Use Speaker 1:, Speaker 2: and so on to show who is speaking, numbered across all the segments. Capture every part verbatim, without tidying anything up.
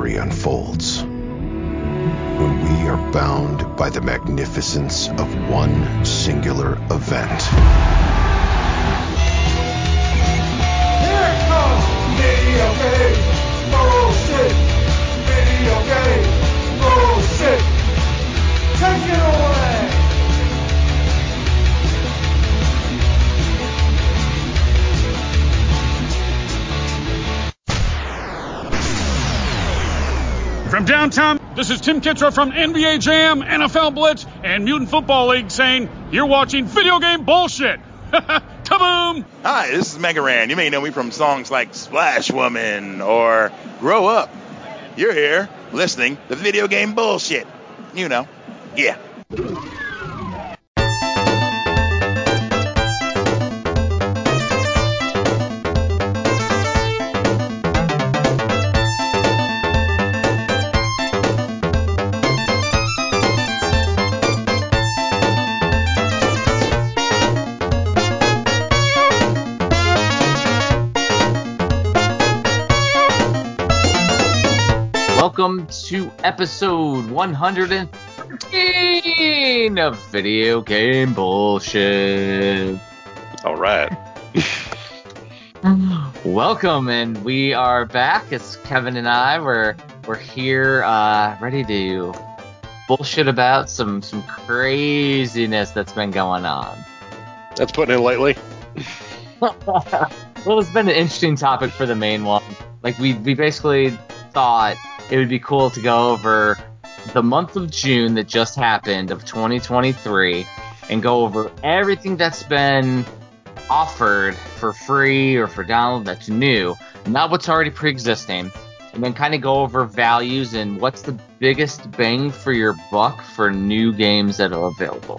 Speaker 1: story unfolds. When we are bound by the magnificence of one singular event.
Speaker 2: Here it comes! Video game bullshit! Video game bullshit! Take it away!
Speaker 3: From downtown, this is Tim Kitzrow from N B A Jam, N F L Blitz, and Mutant Football League saying you're watching video game bullshit. Kaboom!
Speaker 4: Hi, this is Megaran. You may know me from songs like Splash Woman or Grow Up. You're here listening to video game bullshit. You know, yeah.
Speaker 5: Welcome to episode one hundred thirteen of Video Game Bullshit.
Speaker 6: All right.
Speaker 5: Welcome, and we are back. It's Kevin and I. We're we're here, uh, ready to bullshit about some some craziness that's been going on.
Speaker 6: That's putting it lightly.
Speaker 5: Well, it's been an interesting topic for the main one. Like we we basically thought it would be cool to go over the month of June that just happened of twenty twenty-three and go over everything that's been offered for free or for download that's new, not what's already pre-existing, and then kind of go over values and what's the biggest bang for your buck for new games that are available.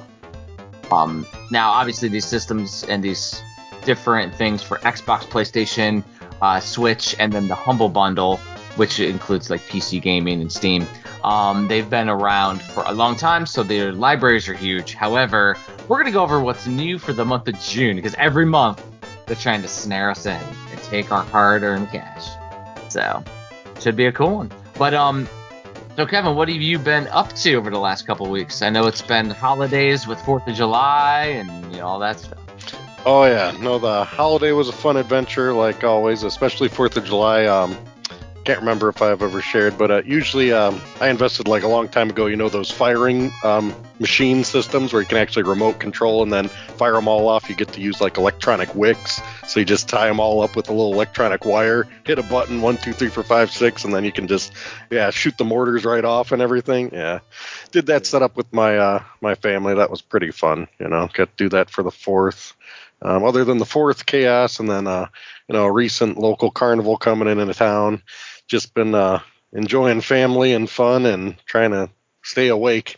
Speaker 5: Um, now, obviously, these systems and these different things for Xbox, PlayStation, uh, Switch, and then the Humble Bundle, which includes like P C gaming and Steam. Um, they've been around for a long time, so their libraries are huge. However, we're going to go over what's new for the month of June, because every month they're trying to snare us in and take our hard-earned cash. So, should be a cool one. But, um, so Kevin, what have you been up to over the last couple of weeks? I know it's been holidays with fourth of July and, you know, all that stuff.
Speaker 6: Oh, yeah. No, the holiday was a fun adventure, like always, especially fourth of July. Um, Can't remember if I've ever shared, but uh, usually um, I invested like a long time ago, you know, those firing um, machine systems where you can actually remote control and then fire them all off. You get to use like electronic wicks. So you just tie them all up with a little electronic wire, hit a button, one, two, three, four, five, six, and then you can just, yeah, shoot the mortars right off and everything. Yeah. Did that setup with my uh, my family. That was pretty fun, you know, got to do that for the fourth. Um, other than the fourth chaos and then, uh, you know, a recent local carnival coming in into town. Just been uh, enjoying family and fun and trying to stay awake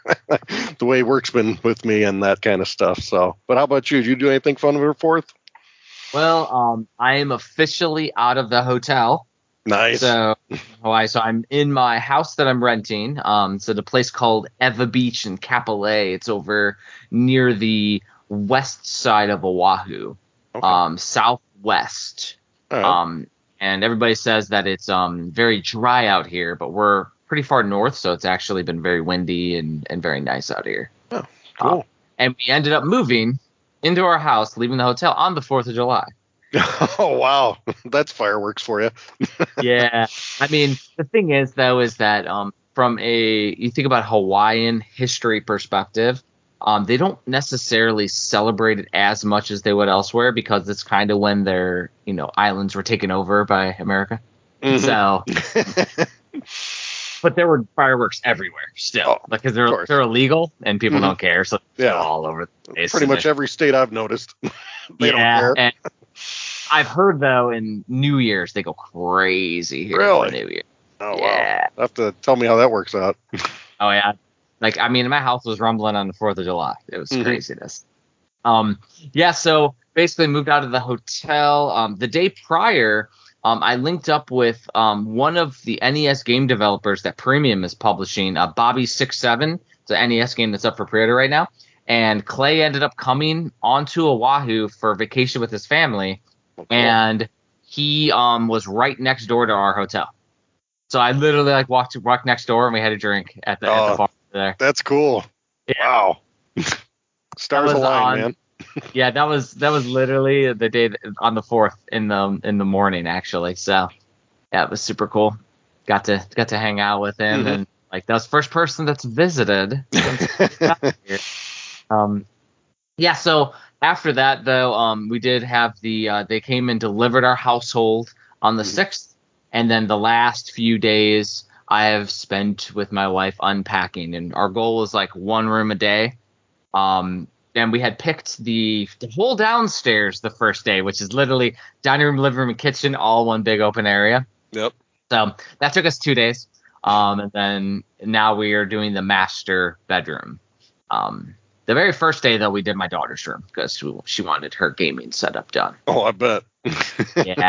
Speaker 6: the way work's been with me and that kind of stuff. So, but how about you? Did you do anything fun for fourth?
Speaker 5: Well, um, I am officially out of the hotel.
Speaker 6: Nice.
Speaker 5: So, oh, so I'm in my house that I'm renting. Um, so the place called Eva Beach in Kapolei. It's over near the west side of Oahu,
Speaker 6: Okay.
Speaker 5: um, southwest.
Speaker 6: All right.
Speaker 5: Um, and everybody says that it's um very dry out here, but we're pretty far north, so it's actually been very windy and, and very nice out here.
Speaker 6: Oh, cool.
Speaker 5: Uh, and we ended up moving into our house, leaving the hotel on the fourth of July.
Speaker 6: Oh, wow. That's fireworks for you.
Speaker 5: Yeah. I mean, the thing is, though, is that um, from a, you think about Hawaiian history perspective, um, they don't necessarily celebrate it as much as they would elsewhere because it's kind of when their, you know, islands were taken over by America.
Speaker 6: Mhm.
Speaker 5: So, but there were fireworks everywhere still,
Speaker 6: Oh,
Speaker 5: because
Speaker 6: of
Speaker 5: they're
Speaker 6: course.
Speaker 5: they're illegal and people
Speaker 6: Mhm.
Speaker 5: don't care. So they're
Speaker 6: Yeah.
Speaker 5: all over the place.
Speaker 6: Pretty
Speaker 5: and
Speaker 6: much
Speaker 5: they're-
Speaker 6: every state I've noticed. They
Speaker 5: yeah,
Speaker 6: don't care.
Speaker 5: and I've heard though in New Year's they go crazy here
Speaker 6: Really?
Speaker 5: for New Year.
Speaker 6: Oh,
Speaker 5: Yeah.
Speaker 6: wow. You'll have to tell me how that works out.
Speaker 5: Oh yeah, like I mean, my house was rumbling on the Fourth of July. It was
Speaker 6: Mhm.
Speaker 5: craziness. Um, yeah. So basically, moved out of the hotel. Um, the day prior, um, I linked up with um one of the N E S game developers that Premium is publishing, uh, Bobby six seven. It's an N E S game that's up for pre-order right now. And Clay ended up coming onto Oahu for vacation with his family,
Speaker 6: Oh, cool.
Speaker 5: and he um was right next door to our hotel. So I literally like walked walked next door and we had a drink at the at
Speaker 6: Oh.
Speaker 5: the bar there.
Speaker 6: That's cool.
Speaker 5: Yeah.
Speaker 6: Wow. Stars
Speaker 5: was
Speaker 6: align,
Speaker 5: on-
Speaker 6: man.
Speaker 5: Yeah, that was that was literally the day that, on the fourth in the in the morning actually. So yeah, it was super cool. Got to got to hang out with him
Speaker 6: Mhm.
Speaker 5: and like that was the first person that's visited. since we got here. um, yeah. So after that though, um, we did have the uh, they came and delivered our household on the
Speaker 6: Mhm.
Speaker 5: sixth, and then the last few days I have spent with my wife unpacking, and our goal was like one room a day. Um, and we had picked the, the whole downstairs the first day, which is literally dining room, living room, and kitchen, all one big open area.
Speaker 6: Yep.
Speaker 5: So that took us two days. Um, and then now we are doing the master bedroom. Um, the very first day, though, we did my daughter's room because she, she wanted her gaming setup done.
Speaker 6: Oh, I bet.
Speaker 5: Yeah.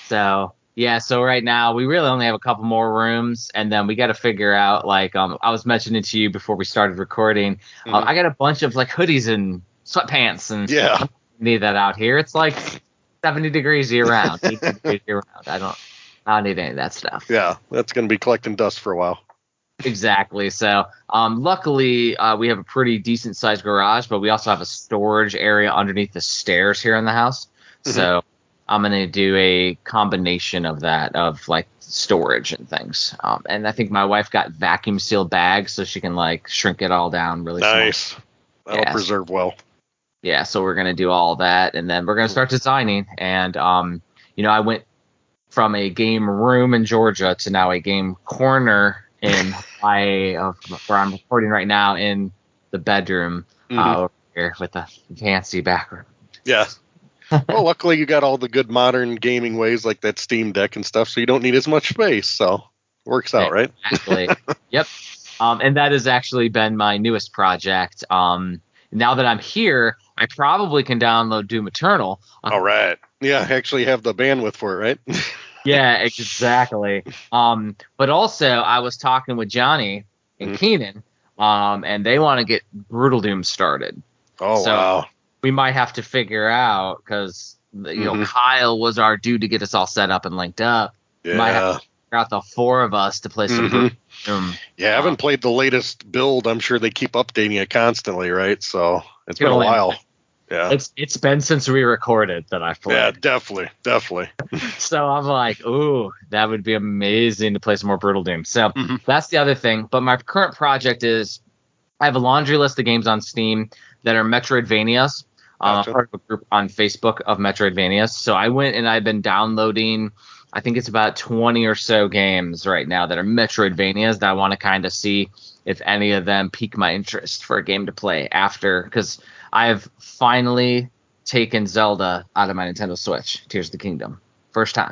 Speaker 5: So yeah. So right now we really only have a couple more rooms, and then we got to figure out like um I was mentioning to you before we started recording. Uh,
Speaker 6: Mhm.
Speaker 5: I got a bunch of like hoodies and sweatpants and
Speaker 6: Yeah.
Speaker 5: I need that out here. It's like seventy degrees year round. eighty degrees year round. I don't. I don't need any of that stuff.
Speaker 6: Yeah, that's going to be collecting dust for a while.
Speaker 5: Exactly. So, um, luckily, uh, we have a pretty decent sized garage, but we also have a storage area underneath the stairs here in the house.
Speaker 6: Mhm.
Speaker 5: So, I'm going to do a combination of that, of like storage and things. Um, and I think my wife got vacuum sealed bags so she can like shrink it all down really small.
Speaker 6: Nice. That'll
Speaker 5: Yes.
Speaker 6: preserve well.
Speaker 5: Yeah. So, we're going to do all that. And then we're going to start designing. And, um, you know, I went from a game room in Georgia to now a game corner in Hawaii, of where I'm recording right now in the bedroom
Speaker 6: Mhm.
Speaker 5: uh, over here with a fancy background.
Speaker 6: Yeah. Well, luckily you got all the good modern gaming ways like that Steam Deck and stuff, so you don't need as much space. So works out, right?
Speaker 5: Exactly. Yep. Um, and that has actually been my newest project. Um, now that I'm here, I probably can download Doom Eternal.
Speaker 6: All right. Yeah, actually have the bandwidth for it, right?
Speaker 5: Yeah, exactly. Um, but also I was talking with Johnny and
Speaker 6: Mhm.
Speaker 5: Keenan, um, and they want to get Brutal Doom started.
Speaker 6: Oh,
Speaker 5: So-
Speaker 6: wow.
Speaker 5: We might have to figure out because you know
Speaker 6: Mhm.
Speaker 5: Kyle was our dude to get us all set up and linked up. Might have
Speaker 6: Yeah.
Speaker 5: to figure out the four of us to play some
Speaker 6: Mhm.
Speaker 5: Brutal Doom.
Speaker 6: Yeah, I haven't
Speaker 5: Um,
Speaker 6: played the latest build. I'm sure they keep updating it constantly, right? So it's been a
Speaker 5: Kill him.
Speaker 6: while. Yeah.
Speaker 5: It's it's been since we recorded that I've
Speaker 6: Yeah,
Speaker 5: played.
Speaker 6: definitely. Definitely.
Speaker 5: So I'm like, ooh, that would be amazing to play some more Brutal Doom. So
Speaker 6: Mhm.
Speaker 5: that's the other thing. But my current project is I have a laundry list of games on Steam that are Metroidvanias. Um,
Speaker 6: Gotcha.
Speaker 5: I'm part of a group on Facebook of Metroidvanias. So I went and I've been downloading, I think it's about twenty or so games right now that are Metroidvanias that I want to kind of see if any of them pique my interest for a game to play after. Because I have finally taken Zelda out of my Nintendo Switch, Tears of the Kingdom. First time.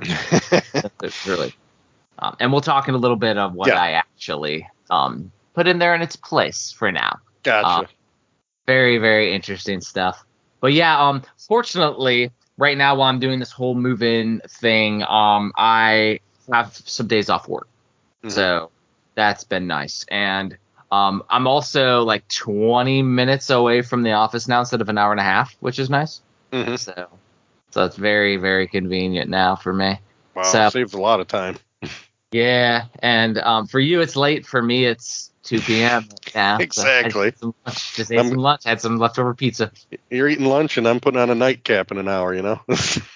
Speaker 5: It's really. Um, and we'll talk in a little bit of what
Speaker 6: Yeah.
Speaker 5: I actually um, put in there in its place for now.
Speaker 6: Gotcha.
Speaker 5: Uh, very, very interesting stuff. But yeah, um, fortunately, right now while I'm doing this whole move-in thing, um, I have some days off work,
Speaker 6: Mhm.
Speaker 5: so that's been nice. And um, I'm also like twenty minutes away from the office now instead of an hour and a half, which is nice.
Speaker 6: Mhm.
Speaker 5: So, so it's very, very convenient now for me.
Speaker 6: Wow,
Speaker 5: So-
Speaker 6: saves a lot of time.
Speaker 5: Yeah, and um, for you it's late. For me it's two p.m. now.
Speaker 6: Exactly.
Speaker 5: So I just, ate some lunch. just ate
Speaker 6: I'm-
Speaker 5: some lunch. Had some leftover pizza.
Speaker 6: You're eating lunch, and I'm putting on a nightcap in an hour, you know?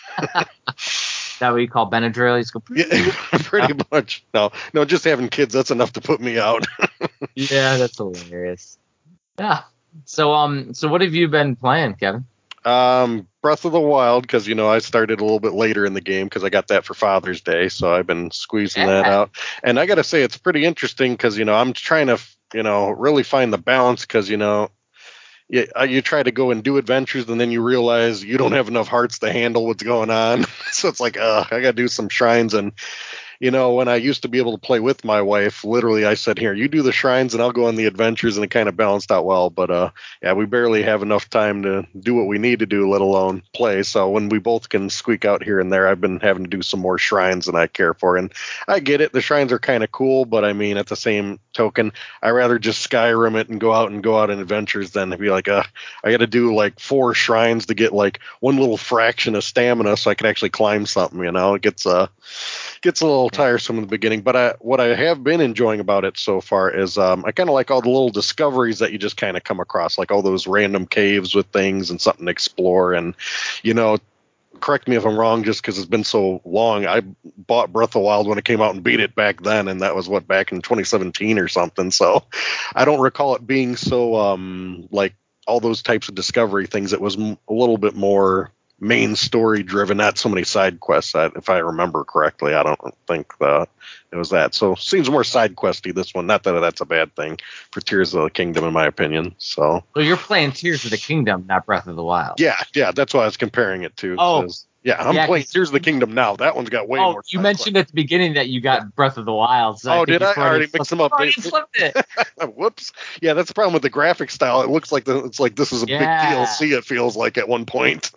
Speaker 5: That what you call Benadryl? You just go,
Speaker 6: Yeah, pretty much. No, no, just having kids, that's enough to put me out.
Speaker 5: yeah, that's hilarious. Yeah. So um, so what have you been playing, Kevin?
Speaker 6: Um, Breath of the Wild, because, you know, I started a little bit later in the game because I got that for Father's Day, so I've been squeezing that
Speaker 5: Yeah.
Speaker 6: out. And I got to say, it's pretty interesting because, you know, I'm trying to, you know, really find the balance because, you know, you, uh, you try to go and do adventures and then you realize you don't have enough hearts to handle what's going on. So it's like, uh, I got to do some shrines. And, you know, when I used to be able to play with my wife, literally I said, here, you do the shrines and I'll go on the adventures, and it kind of balanced out well. But, uh, yeah, we barely have enough time to do what we need to do, let alone play. So when we both can squeak out here and there, I've been having to do some more shrines than I care for. And I get it. The shrines are kind of cool, but I mean, at the same token, I rather just Skyrim it and go out and go out on adventures than to be like, uh, I got to do like four shrines to get like one little fraction of stamina so I can actually climb something, you know, it gets, uh, Gets a little tiresome in the beginning, but I, what I have been enjoying about it so far is um, I kind of like all the little discoveries that you just kind of come across, like all those random caves with things and something to explore. And, you know, correct me if I'm wrong, just because it's been so long. I bought Breath of the Wild when it came out and beat it back then, and that was, what, back in twenty seventeen or something. So I don't recall it being so, um, like, all those types of discovery things. It was m- a little bit more main story driven, not so many side quests. I, if I remember correctly, I don't think that it was that. So seems more side questy, this one. Not that that's a bad thing for Tears of the Kingdom, in my opinion. So,
Speaker 5: So you're playing Tears of the Kingdom, not Breath of the Wild.
Speaker 6: yeah, yeah, that's what I was comparing it to.
Speaker 5: Oh.
Speaker 6: Says, yeah, I'm
Speaker 5: Yeah,
Speaker 6: playing
Speaker 5: 'cause-
Speaker 6: Tears of the Kingdom now. That one's got way
Speaker 5: Oh,
Speaker 6: more.
Speaker 5: you
Speaker 6: side
Speaker 5: mentioned
Speaker 6: quests.
Speaker 5: at the beginning that you got Breath of the Wild. So
Speaker 6: Oh,
Speaker 5: I think
Speaker 6: did
Speaker 5: you
Speaker 6: I? I
Speaker 5: Freudian
Speaker 6: already
Speaker 5: flipped-
Speaker 6: mixed them up.
Speaker 5: Freudian flipped it.
Speaker 6: Whoops. Yeah, that's the problem with the graphic style. It looks like the, it's like this is a
Speaker 5: Yeah.
Speaker 6: big D L C. It feels like at one point.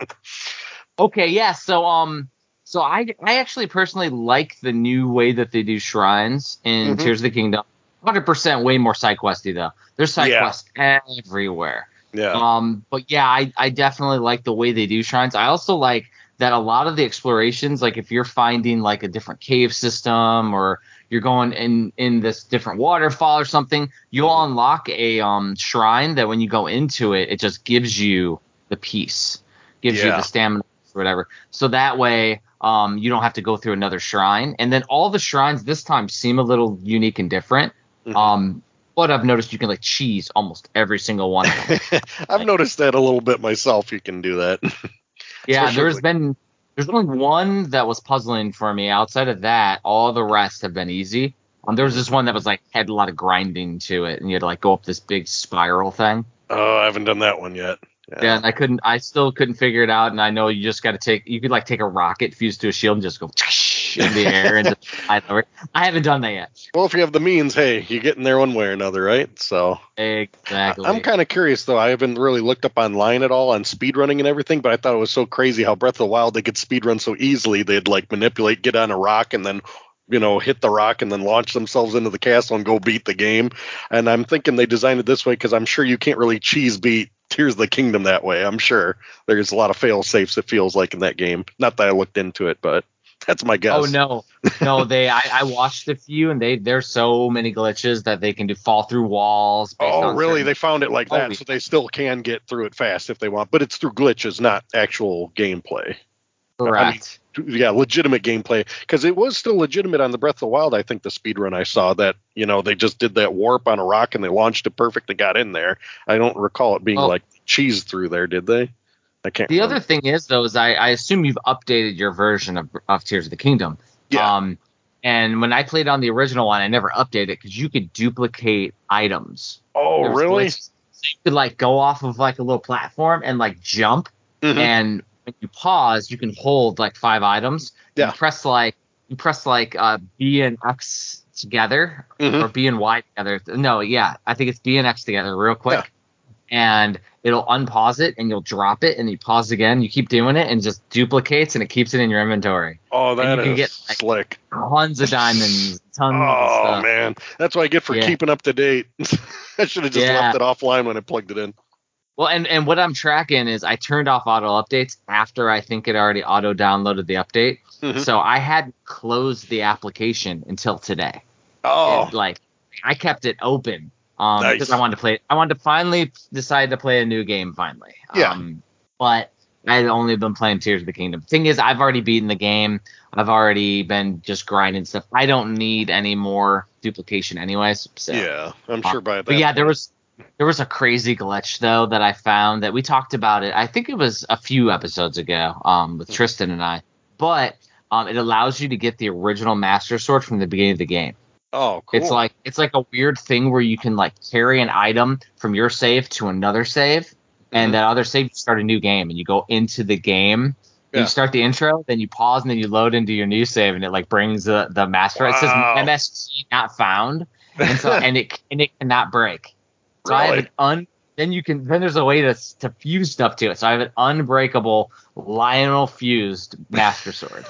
Speaker 5: Okay, yeah. So um, so I I actually personally like the new way that they do shrines in
Speaker 6: Mhm.
Speaker 5: Tears of the Kingdom. one hundred percent way more side questy though. There's side
Speaker 6: Yeah.
Speaker 5: quests everywhere.
Speaker 6: Yeah.
Speaker 5: Um, but yeah, I I definitely like the way they do shrines. I also like that a lot of the explorations, like if you're finding like a different cave system or you're going in in this different waterfall or something, you'll unlock a um shrine that when you go into it, it just gives you the peace, gives you
Speaker 6: Yeah.
Speaker 5: the stamina or whatever. So that way, um, you don't have to go through another shrine. And then all the shrines this time seem a little unique and different.
Speaker 6: Mhm.
Speaker 5: Um, but I've noticed you can like cheese almost every single one of them.
Speaker 6: I've noticed that a little bit myself. You can do that.
Speaker 5: Yeah,
Speaker 6: Especially
Speaker 5: there's
Speaker 6: like-
Speaker 5: been there's only one that was puzzling for me. Outside of that, all the rest have been easy. Um, there was this one that was like had a lot of grinding to it, and you had to like go up this big spiral thing.
Speaker 6: Oh, I haven't done that one yet.
Speaker 5: Yeah, and I couldn't, I still couldn't figure it out. And I know you just got to take, you could like take a rocket fused to a shield and just go in the air and just fly over. I haven't done that yet.
Speaker 6: Well, if you have the means, hey, you get in there one way or another, right? So
Speaker 5: Exactly.
Speaker 6: I'm kind of curious though. I haven't really looked up online at all on speedrunning and everything, but I thought it was so crazy how Breath of the Wild they could speedrun so easily. They'd like manipulate, get on a rock, and then you know hit the rock and then launch themselves into the castle and go beat the game. And I'm thinking they designed it this way because I'm sure you can't really cheese beat Tears of the Kingdom that way. I'm sure there's a lot of fail safes. It feels like in that game. Not that I looked into it, but that's my guess.
Speaker 5: Oh no, no, they. I, I watched a few, and they there's so many glitches that they can do fall through walls. Based
Speaker 6: Oh,
Speaker 5: on
Speaker 6: really?
Speaker 5: certain-
Speaker 6: They found it like that,
Speaker 5: Oh,
Speaker 6: so they still can get through it fast if they want, but it's through glitches, not actual gameplay.
Speaker 5: Correct.
Speaker 6: Yeah, legitimate gameplay, because it was still legitimate on the Breath of the Wild. I think the speedrun I saw that you know they just did that warp on a rock and they launched it perfect and got in there. I don't recall it being
Speaker 5: Well-
Speaker 6: like cheese through there, did they? I can't.
Speaker 5: The
Speaker 6: remember.
Speaker 5: other thing is, though, is I, I assume you've updated your version of, of Tears of the Kingdom.
Speaker 6: Yeah.
Speaker 5: Um, and when I played on the original one, I never updated it because you could duplicate items.
Speaker 6: Oh,
Speaker 5: There was
Speaker 6: really?
Speaker 5: glitches. So you could like go off of like a little platform and like jump,
Speaker 6: Mhm.
Speaker 5: and when you pause, you can hold like five items.
Speaker 6: Yeah.
Speaker 5: You press like you press like uh, B and X together
Speaker 6: Mhm.
Speaker 5: or B and Y together. No, yeah, I think it's B and X together, real quick. And it'll unpause it, and you'll drop it, and you pause again. You keep doing it, and it just duplicates, and it keeps it in your inventory.
Speaker 6: Oh, that
Speaker 5: you can
Speaker 6: is
Speaker 5: get, like,
Speaker 6: slick.
Speaker 5: Tons of diamonds, tons of
Speaker 6: Oh
Speaker 5: stuff.
Speaker 6: man, that's what I get for
Speaker 5: Yeah.
Speaker 6: keeping up to date. I should have just
Speaker 5: Yeah.
Speaker 6: left it offline when I plugged it in.
Speaker 5: Well, and, and what I'm tracking is I turned off auto updates after I think it already auto downloaded the update.
Speaker 6: Mhm.
Speaker 5: So I hadn't closed the application until today.
Speaker 6: Oh,
Speaker 5: It, like I kept it open um,
Speaker 6: Nice.
Speaker 5: because I wanted to play. I wanted to finally decide to play a new game finally.
Speaker 6: Yeah.
Speaker 5: Um, but I had only been playing Tears of the Kingdom. Thing is, I've already beaten the game. I've already been just grinding stuff. I don't need any more duplication, anyways. So.
Speaker 6: yeah, I'm sure by that.
Speaker 5: But yeah, there
Speaker 6: point-
Speaker 5: was there was a crazy glitch though that I found that we talked about it. I think it was a few episodes ago um, with Tristan and I. But um, it allows you to get the original Master Sword from the beginning of the game.
Speaker 6: Oh, cool.
Speaker 5: It's like it's like a weird thing where you can like carry an item from your save to another save, and
Speaker 6: Mhm.
Speaker 5: that other save you start a new game, and you go into the game.
Speaker 6: Yeah.
Speaker 5: You start the intro, then you pause, and then you load into your new save, and it like brings the the master. It says
Speaker 6: Wow.
Speaker 5: M S C not found, and so and it and it cannot break. So I have
Speaker 6: Really?
Speaker 5: an un. Then you can. Then there's a way to to fuse stuff to it. So I have an unbreakable Lionel fused Master Sword.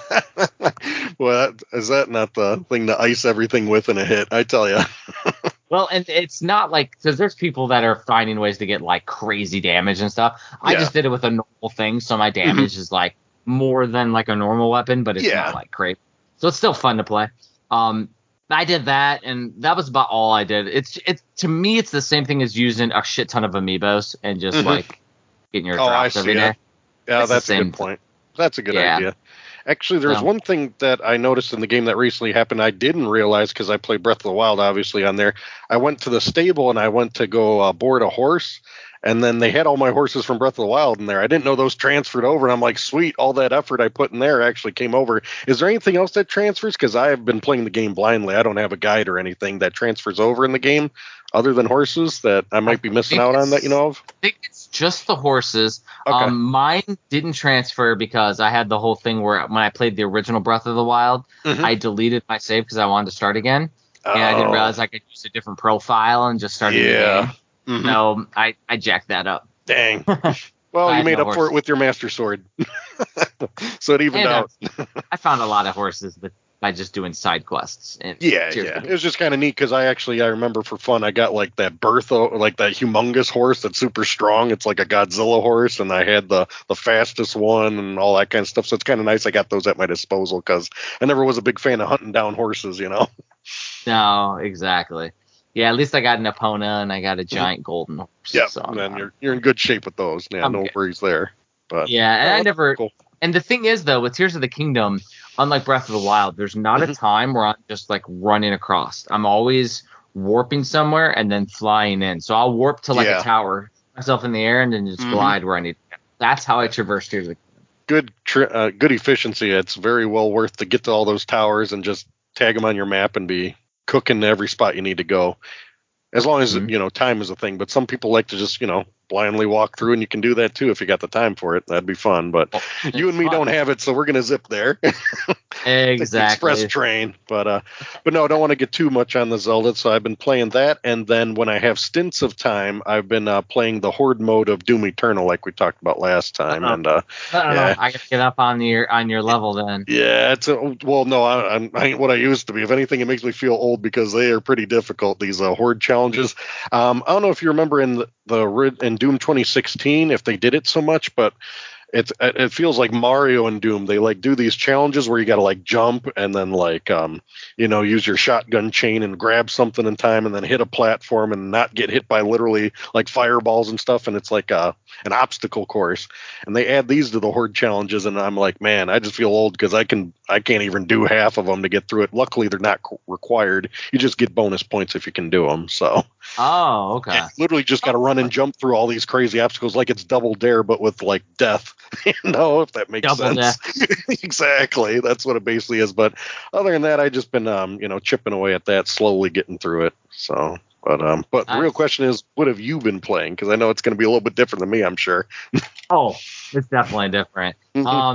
Speaker 6: Well, that, is that not the thing to ice everything with in a hit? I tell you.
Speaker 5: Well, and it's not like because there's people that are finding ways to get like crazy damage and stuff. I
Speaker 6: Yeah.
Speaker 5: just did it with a normal thing, so my damage is like more than like a normal weapon, but it's
Speaker 6: Yeah.
Speaker 5: not like crazy. So it's still fun to play. Um, I did that, and that was about all I did. It's it's to me, it's the same thing as using a shit ton of amiibos and just
Speaker 6: Mhm.
Speaker 5: like getting your
Speaker 6: Oh, I
Speaker 5: drops
Speaker 6: see
Speaker 5: every
Speaker 6: it.
Speaker 5: day.
Speaker 6: Yeah,
Speaker 5: It's the
Speaker 6: that's a
Speaker 5: same
Speaker 6: good point. That's a good
Speaker 5: Yeah.
Speaker 6: idea. Actually, there's
Speaker 5: So-
Speaker 6: one thing that I noticed in the game that recently happened I didn't realize because I played Breath of the Wild, obviously, on there. I went to the stable and I went to go uh, board a horse, and then they had all my horses from Breath of the Wild in there. I didn't know those transferred over, and I'm like, sweet, all that effort I put in there actually came over. Is there anything else that transfers? Because I have been playing the game blindly. I don't have a guide or anything that transfers over in the game other than horses that I might be missing
Speaker 5: think
Speaker 6: out on that you
Speaker 5: it's-
Speaker 6: know of?
Speaker 5: I think it's just the horses.
Speaker 6: Okay.
Speaker 5: Um, mine didn't transfer because I had the whole thing where when I played the original Breath of the Wild,
Speaker 6: Mhm.
Speaker 5: I deleted my save because I wanted to start again, and I didn't
Speaker 6: Oh,
Speaker 5: realize I could use a different profile and just start a new
Speaker 6: yeah.
Speaker 5: game.
Speaker 6: Mhm.
Speaker 5: So I, I jacked that up.
Speaker 6: Dang. Well,
Speaker 5: I
Speaker 6: you
Speaker 5: had
Speaker 6: made
Speaker 5: no
Speaker 6: up for
Speaker 5: horses.
Speaker 6: it with your Master Sword. So it evened
Speaker 5: And, uh,
Speaker 6: out.
Speaker 5: I found a lot of horses but by just doing side quests. And
Speaker 6: Yeah,
Speaker 5: Tears
Speaker 6: yeah.
Speaker 5: of the
Speaker 6: It was just kind of neat because I actually I remember for fun I got like that Bertho, like that humongous horse that's super strong. It's like a Godzilla horse, and I had the the fastest one and all that kind of stuff. So it's kind of nice I got those at my disposal because I never was a big fan of hunting down horses, you know.
Speaker 5: No, exactly. Yeah, at least I got an Epona and I got a giant golden horse.
Speaker 6: Yeah,
Speaker 5: so I'm,
Speaker 6: then
Speaker 5: uh,
Speaker 6: you're you're in good shape with those. Yeah,
Speaker 5: I'm
Speaker 6: no
Speaker 5: good.
Speaker 6: worries there. But
Speaker 5: Yeah, and
Speaker 6: Oh,
Speaker 5: I
Speaker 6: that's
Speaker 5: never.
Speaker 6: cool.
Speaker 5: And the thing is, though, with Tears of the Kingdom, unlike Breath of the Wild, there's not a
Speaker 6: Mhm.
Speaker 5: time where I'm just like running across. I'm always warping somewhere and then flying in. So I'll warp to like
Speaker 6: Yeah.
Speaker 5: a tower, myself in the air, and then just
Speaker 6: Mhm.
Speaker 5: glide where I need to go. That's how I traverse Tears of the Kingdom.
Speaker 6: Good, tri- uh, good efficiency. It's very well worth to get to all those towers and just tag them on your map and be cooking to every spot you need to go. As long as
Speaker 5: Mhm.
Speaker 6: you know time is a thing, but some people like to just you know blindly walk through, and you can do that too if you got the time for it. That'd be fun. But
Speaker 5: Well,
Speaker 6: you and me
Speaker 5: it's fun.
Speaker 6: don't have it, so we're gonna zip there. Take the
Speaker 5: Exactly.
Speaker 6: express train. But uh, but no, I don't want to get too much on the Zelda. So I've been playing that, and then when I have stints of time, I've been uh, playing the Horde mode of Doom Eternal, like we talked about last time.
Speaker 5: Uh-oh.
Speaker 6: And uh,
Speaker 5: I don't
Speaker 6: yeah.
Speaker 5: know. I gotta get up on your on your level then.
Speaker 6: Yeah, it's a, well, no, I, I'm, I ain't what I used to be. If anything, it makes me feel old because they are pretty difficult. These uh, horde challenges. Um, I don't know if you remember in the, the ri- in Doom twenty sixteen if they did it so much, but it's it it feels like Mario and Doom. They like do these challenges where you got to like jump and then like um you know use your shotgun chain and grab something in time and then hit a platform and not get hit by literally like fireballs and stuff. And it's like a an obstacle course. And they add these to the horde challenges, and I'm like, man, I just feel old because I can I can't even do half of them to get through it. Luckily, they're not co- required. You just get bonus points if you can do them. So
Speaker 5: Oh, okay.
Speaker 6: you literally just got to run and jump through all these crazy obstacles like it's Double Dare, but with like death. You know, if that makes
Speaker 5: Double
Speaker 6: sense. Exactly, that's what it basically is. But other than that, I just been um you know chipping away at that, slowly getting through it. So. But um, but the real
Speaker 5: Nice.
Speaker 6: question is, what have you been playing? Because I know it's going to be a little bit different than me, I'm sure.
Speaker 5: Oh, it's definitely different.
Speaker 6: Mhm.
Speaker 5: Um,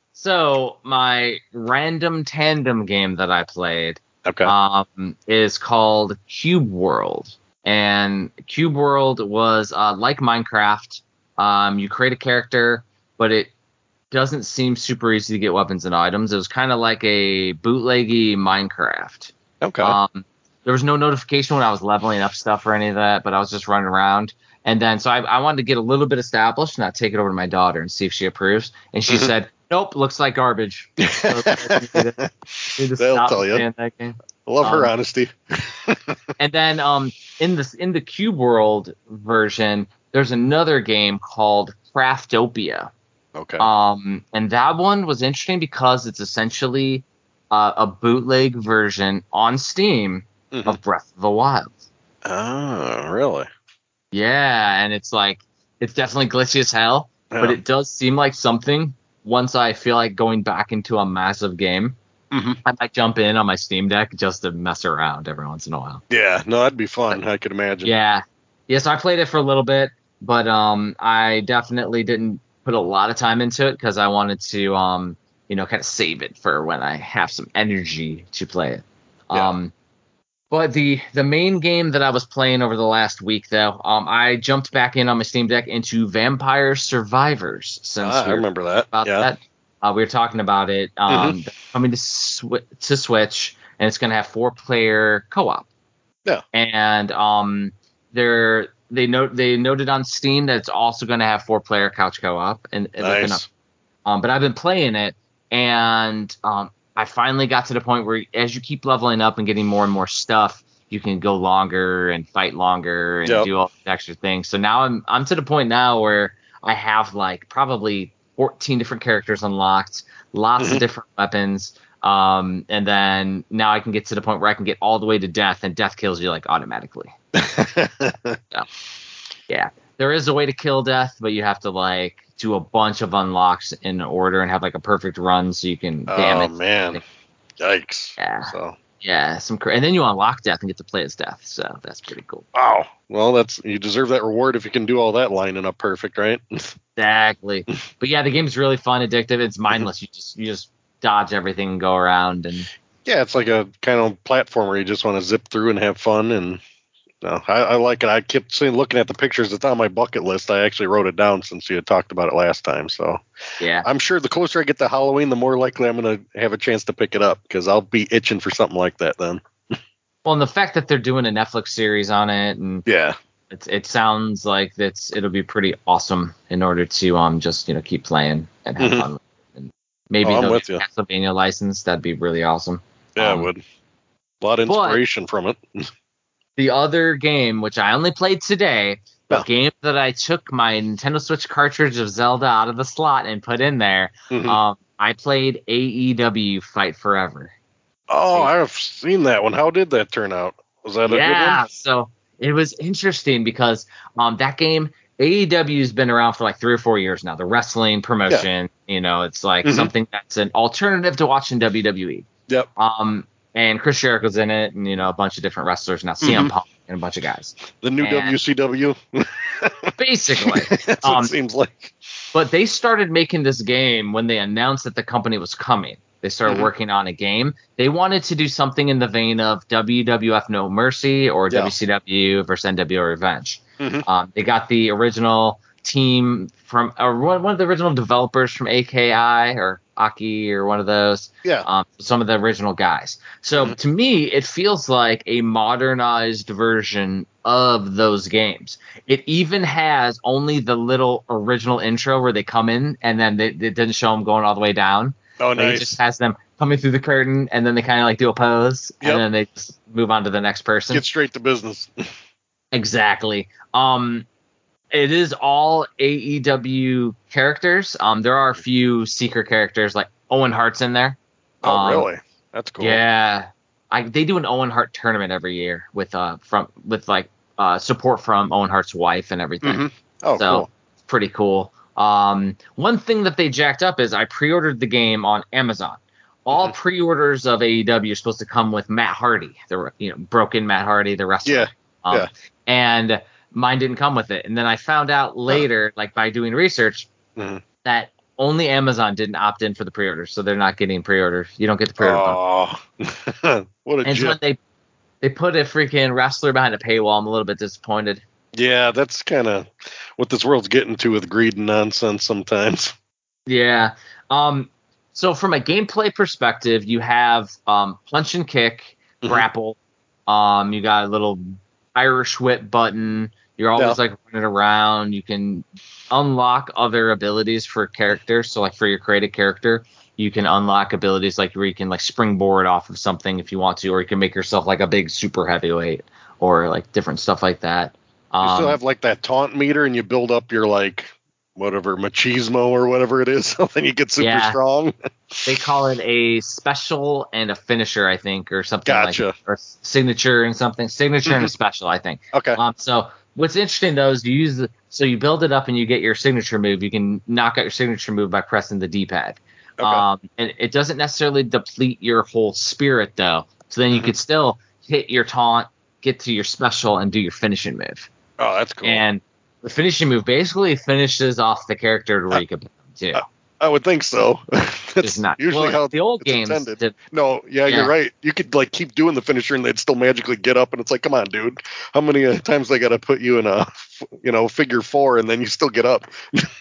Speaker 5: so my random tandem game that I played
Speaker 6: Okay.
Speaker 5: um is called Cube World, and Cube World was uh, like Minecraft. Um, you create a character, but it doesn't seem super easy to get weapons and items. It was kind of like a bootleggy Minecraft.
Speaker 6: Okay.
Speaker 5: Um, there was no notification when I was leveling up stuff or any of that, but I was just running around. And then, so I, I wanted to get a little bit established, and I'd take it over to my daughter and see if she approves. And she
Speaker 6: Mhm.
Speaker 5: said, "Nope, looks like garbage." So I need to- need to
Speaker 6: They'll
Speaker 5: stop
Speaker 6: tell you.
Speaker 5: playing that game.
Speaker 6: I love her
Speaker 5: Um,
Speaker 6: honesty.
Speaker 5: And then, um, in the in the Cube World version, there's another game called Craftopia.
Speaker 6: Okay.
Speaker 5: Um, and that one was interesting because it's essentially uh, a bootleg version on Steam
Speaker 6: Mhm.
Speaker 5: of Breath of the Wild.
Speaker 6: Oh, really?
Speaker 5: Yeah, and it's like it's definitely glitchy as hell, but
Speaker 6: Yeah.
Speaker 5: it does seem like something. Once I feel like going back into a massive game,
Speaker 6: Mhm.
Speaker 5: I might jump in on my Steam Deck just to mess around every once in a while.
Speaker 6: Yeah. No, that'd be fun. I could imagine.
Speaker 5: Yeah, yes, I played it for a little bit, but um, I definitely didn't put a lot of time into it because I wanted to um, you know, kind of save it for when I have some energy to play it.
Speaker 6: Yeah.
Speaker 5: Um, but the the main game that I was playing over the last week, though, um, I jumped back in on my Steam Deck into Vampire Survivors since
Speaker 6: Ah, I
Speaker 5: we were
Speaker 6: remember that.
Speaker 5: about
Speaker 6: Yeah.
Speaker 5: that. Uh, we were talking about it um, coming to sw- to Switch, and it's going to have four player co op.
Speaker 6: Yeah.
Speaker 5: And um, they're they note they noted on Steam that it's also going to have four player couch co op, and, and they're gonna
Speaker 6: Nice.
Speaker 5: um, but I've been playing it, and um, I finally got to the point where as you keep leveling up and getting more and more stuff, you can go longer and fight longer and
Speaker 6: Yep.
Speaker 5: do all these extra things. So now I'm I'm to the point now where I have like probably fourteen different characters unlocked, lots
Speaker 6: Mhm.
Speaker 5: of different weapons. Um, and then now I can get to the point where I can get all the way to death, and death kills you like automatically. Yeah. Yeah. There is a way to kill death, but you have to like do a bunch of unlocks in order and have like a perfect run so you can
Speaker 6: Oh
Speaker 5: damage.
Speaker 6: man, yikes!
Speaker 5: Yeah.
Speaker 6: So
Speaker 5: Yeah, some cra- and then you unlock death and get to play as death, so that's pretty cool.
Speaker 6: wow. Well, that's you deserve that reward if you can do all that lining up perfect, right?
Speaker 5: Exactly. But yeah, the game's really fun, addictive. It's mindless. You just you just dodge everything and go around and
Speaker 6: Yeah, it's like a kind of platform where you just want to zip through and have fun. And no, I, I like it. I kept seeing, looking at the pictures. It's on my bucket list. I actually wrote it down since you had talked about it last time. So
Speaker 5: yeah.
Speaker 6: I'm sure the closer I get to Halloween, the more likely I'm going to have a chance to pick it up because I'll be itching for something like that then.
Speaker 5: Well, and the fact that they're doing a Netflix series on it, and
Speaker 6: Yeah.
Speaker 5: it's, it sounds like it's it'll be pretty awesome in order to um just you know keep playing and have
Speaker 6: Mhm.
Speaker 5: fun with it. And maybe
Speaker 6: Oh, I'm
Speaker 5: they'll
Speaker 6: with
Speaker 5: get
Speaker 6: you.
Speaker 5: a Castlevania license. That'd be really awesome.
Speaker 6: Yeah,
Speaker 5: Um,
Speaker 6: it would. A lot of
Speaker 5: but-
Speaker 6: inspiration from it.
Speaker 5: The other game, which I only played today, the
Speaker 6: Oh.
Speaker 5: game that I took my Nintendo Switch cartridge of Zelda out of the slot and put in there,
Speaker 6: Mhm.
Speaker 5: um, I played A E W Fight Forever.
Speaker 6: Oh, I've seen that one. How did that turn out? Was that a good
Speaker 5: Yeah,
Speaker 6: one?
Speaker 5: so it was interesting because um, that game, A E W's been around for like three or four years now. The wrestling promotion, you know, it's like
Speaker 6: Mhm.
Speaker 5: something that's an alternative to watching W W E.
Speaker 6: Yep.
Speaker 5: Um, and Chris Jericho's in it, and you know, a bunch of different wrestlers now, C M
Speaker 6: Mhm.
Speaker 5: Punk and a bunch of guys.
Speaker 6: The new
Speaker 5: And-
Speaker 6: W C W.
Speaker 5: Basically.
Speaker 6: That's what
Speaker 5: Um,
Speaker 6: it seems like.
Speaker 5: But they started making this game when they announced that the company was coming. They started
Speaker 6: Mhm.
Speaker 5: working on a game. They wanted to do something in the vein of W W F No Mercy or
Speaker 6: Yeah.
Speaker 5: W C W versus N W O Revenge.
Speaker 6: Mhm.
Speaker 5: Um, they got the original team from, or one one of the original developers from A K I or Aki or one of those.
Speaker 6: Yeah.
Speaker 5: Um, some of the original guys. So
Speaker 6: Mhm.
Speaker 5: to me, it feels like a modernized version of those games. It even has only the little original intro where they come in and then they, it didn't show them going all the way down.
Speaker 6: Oh,
Speaker 5: Like,
Speaker 6: nice.
Speaker 5: It just has them coming through the curtain and then they kind of like do a pose
Speaker 6: Yep.
Speaker 5: and then they just move on to the next person.
Speaker 6: Get straight to business.
Speaker 5: Exactly. Um, it is all A E W characters. Um, there are a few secret characters like Owen Hart's in there.
Speaker 6: Oh,
Speaker 5: Um,
Speaker 6: really? That's cool.
Speaker 5: Yeah, I they do an Owen Hart tournament every year with uh from with like uh support from Owen Hart's wife and everything.
Speaker 6: Mhm. Oh,
Speaker 5: so
Speaker 6: cool.
Speaker 5: it's pretty cool. Um, one thing that they jacked up is I pre-ordered the game on Amazon. All
Speaker 6: Mhm.
Speaker 5: pre-orders of A E W are supposed to come with Matt Hardy, the you know broken Matt Hardy, the wrestler.
Speaker 6: Yeah,
Speaker 5: Um,
Speaker 6: yeah.
Speaker 5: And mine didn't come with it. And then I found out later, like by doing research,
Speaker 6: Mhm.
Speaker 5: that only Amazon didn't opt in for the pre-orders, so they're not getting pre-orders. You don't get the pre-order bonus.
Speaker 6: Oh, what a
Speaker 5: And so when
Speaker 6: jip.
Speaker 5: they they put a freaking wrestler behind a paywall, I'm a little bit disappointed.
Speaker 6: Yeah, that's kind of what this world's getting to with greed and nonsense sometimes.
Speaker 5: Yeah. Um. So from a gameplay perspective, you have um punch and kick,
Speaker 6: Mhm.
Speaker 5: grapple. Um. You got a little Irish whip button. You're always
Speaker 6: Yeah.
Speaker 5: like running around. You can unlock other abilities for characters. So like for your created character, you can unlock abilities like where you can like springboard off of something if you want to, or you can make yourself like a big super heavyweight or like different stuff like that.
Speaker 6: You still
Speaker 5: Um,
Speaker 6: have like that taunt meter, and you build up your like whatever machismo or whatever it is, something you get super
Speaker 5: Yeah.
Speaker 6: strong.
Speaker 5: They call it a special and a finisher, I think, or something
Speaker 6: Gotcha.
Speaker 5: like or signature and something. Signature and a special, I think.
Speaker 6: Okay.
Speaker 5: Um, so what's interesting though is you use the so you build it up and you get your signature move. You can knock out your signature move by pressing the D-pad.
Speaker 6: Okay.
Speaker 5: Um, and it doesn't necessarily deplete your whole spirit though. So then you
Speaker 6: Mhm.
Speaker 5: could still hit your taunt, get to your special, and do your finishing move.
Speaker 6: Oh, that's cool.
Speaker 5: And the finishing move basically finishes off the character to where you could too.
Speaker 6: uh, I would think so. That's
Speaker 5: It's not
Speaker 6: usually
Speaker 5: well,
Speaker 6: how
Speaker 5: the old
Speaker 6: it's
Speaker 5: games
Speaker 6: intended.
Speaker 5: did-
Speaker 6: No, yeah,
Speaker 5: Yeah.
Speaker 6: you're right. You could like keep doing the finisher, and they'd still magically get up, and it's like, come on, dude. How many uh, times they got to put you in a, you know, figure four, and then you still get up?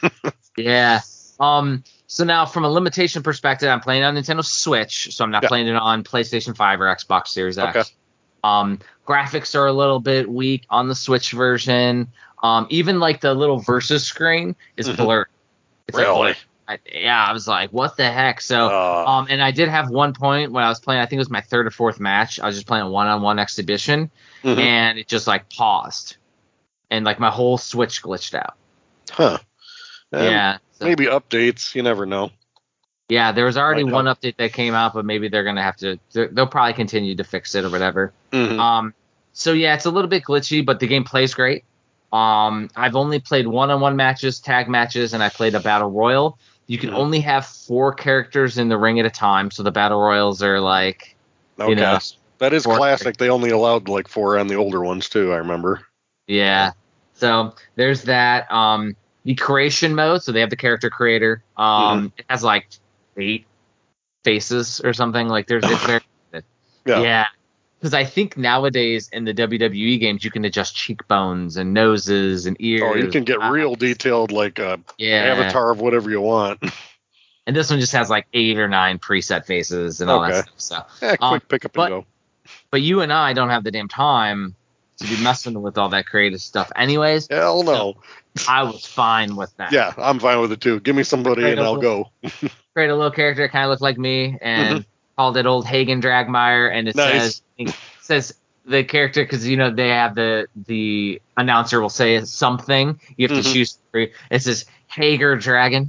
Speaker 5: Yeah. Um. So now, from a limitation perspective, I'm playing on Nintendo Switch, so I'm not
Speaker 6: Yeah.
Speaker 5: playing it on PlayStation five or Xbox Series X.
Speaker 6: Okay.
Speaker 5: Um, graphics are a little bit weak on the Switch version. Um, even like the little versus screen is
Speaker 6: Mhm.
Speaker 5: blurred. It's like
Speaker 6: Really?
Speaker 5: blurred. I, yeah, I was like, what the heck? So,
Speaker 6: Uh.
Speaker 5: um, and I did have one point when I was playing. I think it was my third or fourth match. I was just playing a one-on-one exhibition,
Speaker 6: Mhm.
Speaker 5: and it just like paused, and like my whole Switch glitched out.
Speaker 6: Huh. Um,
Speaker 5: yeah, so,
Speaker 6: Maybe updates. You never know.
Speaker 5: yeah. There was already
Speaker 6: Might
Speaker 5: one
Speaker 6: help.
Speaker 5: update that came out, but maybe they're gonna have to. They'll probably continue to fix it or whatever.
Speaker 6: Mhm.
Speaker 5: Um, so yeah, it's a little bit glitchy, but the game plays great. Um, I've only played one-on-one matches, tag matches, and I played a battle royal. You can
Speaker 6: Mhm.
Speaker 5: only have four characters in the ring at a time, so the battle royals are like,
Speaker 6: Okay.
Speaker 5: you know,
Speaker 6: that is
Speaker 5: four
Speaker 6: classic. They only allowed like four on the older ones too. I remember.
Speaker 5: yeah. So there's that. Um, the creation mode, so they have the character creator. Um,
Speaker 6: Mhm.
Speaker 5: it has like eight faces or something. Like there's, it's very,
Speaker 6: Yeah.
Speaker 5: yeah. Because I think nowadays in the W W E games, you can adjust cheekbones and noses and ears.
Speaker 6: Oh, you can get
Speaker 5: eyes.
Speaker 6: real detailed, like a
Speaker 5: Yeah.
Speaker 6: avatar of whatever you want.
Speaker 5: And this one just has like eight or nine preset faces and all
Speaker 6: Okay.
Speaker 5: that stuff. So,
Speaker 6: Yeah, quick
Speaker 5: um,
Speaker 6: pick up and
Speaker 5: but,
Speaker 6: go.
Speaker 5: but you and I don't have the damn time to be messing with all that creative stuff, anyways.
Speaker 6: Hell no.
Speaker 5: I was fine with that.
Speaker 6: Yeah, I'm fine with it too. Give me somebody
Speaker 5: Create
Speaker 6: and
Speaker 5: a
Speaker 6: I'll
Speaker 5: little-
Speaker 6: go.
Speaker 5: Create a little character that kind of looked like me and called it old Hagen Dragmeyer, and it
Speaker 6: Nice.
Speaker 5: says it says the character because you know they have the the announcer will say something. You have to
Speaker 6: Mhm.
Speaker 5: choose three. It says Hager Dragon.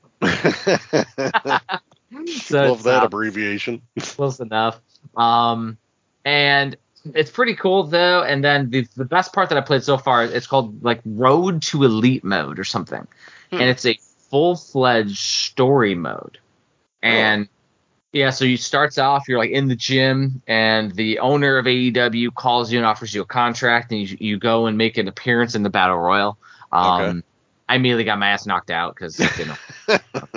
Speaker 5: So
Speaker 6: Love
Speaker 5: it's,
Speaker 6: that
Speaker 5: um,
Speaker 6: abbreviation.
Speaker 5: close enough. Um, and it's pretty cool though. And then the the best part that I played so far, it's called like Road to Elite mode or something,
Speaker 6: Hmm.
Speaker 5: and it's a full fledged story mode. And yeah, so you starts off, you're like in the gym, and the owner of A E W calls you and offers you a contract, and you you go and make an appearance in the Battle Royal. Um,
Speaker 6: Okay.
Speaker 5: I immediately got my ass knocked out because you know.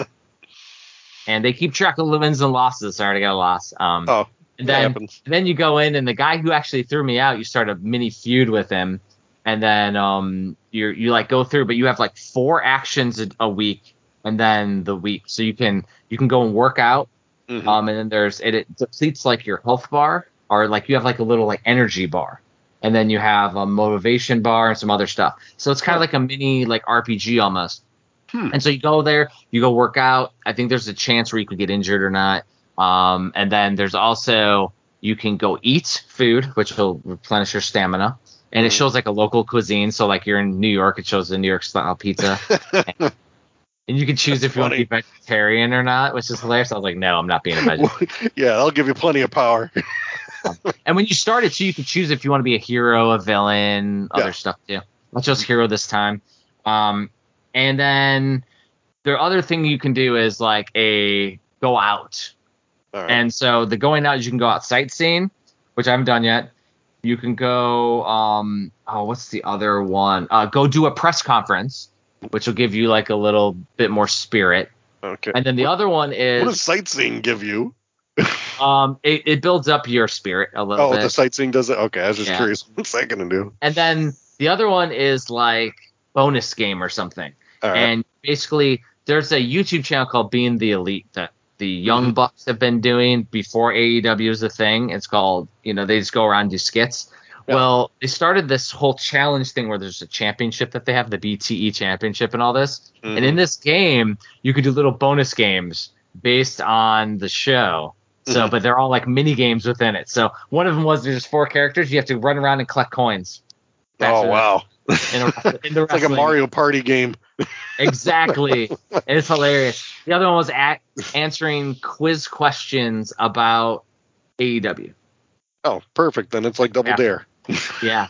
Speaker 5: And they keep track of the wins and losses. So I already got a loss. Um,
Speaker 6: Oh,
Speaker 5: and
Speaker 6: that
Speaker 5: then
Speaker 6: happens.
Speaker 5: and then you go in, and the guy who actually threw me out, you start a mini feud with him, and then um, you you like go through, but you have like four actions a, a week, and then the week, so you can you can go and work out.
Speaker 6: Mhm.
Speaker 5: Um, and then there's it, it depletes like your health bar, or like you have like a little like energy bar, and then you have a motivation bar and some other stuff. So it's kind of
Speaker 6: Huh.
Speaker 5: like a mini like R P G almost.
Speaker 6: Hmm.
Speaker 5: And so you go there, you go work out. I think there's a chance where you could get injured or not. Um, and then there's also you can go eat food, which will replenish your stamina. And it
Speaker 6: Mhm.
Speaker 5: shows like a local cuisine. So like you're in New York, it shows the New York style pizza. and, and you can choose
Speaker 6: That's
Speaker 5: if you want to be
Speaker 6: funny.
Speaker 5: vegetarian or not, which is hilarious. I was like, no, I'm not being a vegetarian.
Speaker 6: Yeah, I'll give you plenty of power.
Speaker 5: And when you start it, too, you can choose if you want to be a hero, a villain, other
Speaker 6: Yeah.
Speaker 5: stuff too. I chose hero this time. Um, and then the other thing you can do is like a go out.
Speaker 6: All right.
Speaker 5: And so the going out is you can go out sightseeing, which I haven't done yet. You can go, um, oh, what's the other one? Uh, go do a press conference, which will give you like a little bit more spirit.
Speaker 6: Okay.
Speaker 5: And then the other one
Speaker 6: What
Speaker 5: is,
Speaker 6: does sightseeing give you?
Speaker 5: um, it, it builds up your spirit a little
Speaker 6: Oh,
Speaker 5: bit.
Speaker 6: the sightseeing does it? Okay, I was just
Speaker 5: Yeah.
Speaker 6: curious. What's that going to do?
Speaker 5: And then the other one is like bonus game or something.
Speaker 6: All right.
Speaker 5: And basically, there's a YouTube channel called Being the Elite that the Young
Speaker 6: Mhm.
Speaker 5: Bucks have been doing before A E W is a thing. It's called, you know, they just go around and do skits.
Speaker 6: Yeah.
Speaker 5: Well, they started this whole challenge thing where there's a championship that they have, the B T E championship and all this. And in
Speaker 6: Mhm.
Speaker 5: this game, you could do little bonus games based on the show. So,
Speaker 6: Mhm.
Speaker 5: but they're all like mini games within it. So one of them was there's four characters. You have to run around and collect coins.
Speaker 6: Oh, wow.
Speaker 5: In a, in the
Speaker 6: It's like a
Speaker 5: wrestling.
Speaker 6: Mario Party game.
Speaker 5: Exactly. And it's hilarious. The other one was at answering quiz questions about A E W.
Speaker 6: Oh, perfect. Then it's like Double
Speaker 5: Yeah.
Speaker 6: Dare.
Speaker 5: Yeah.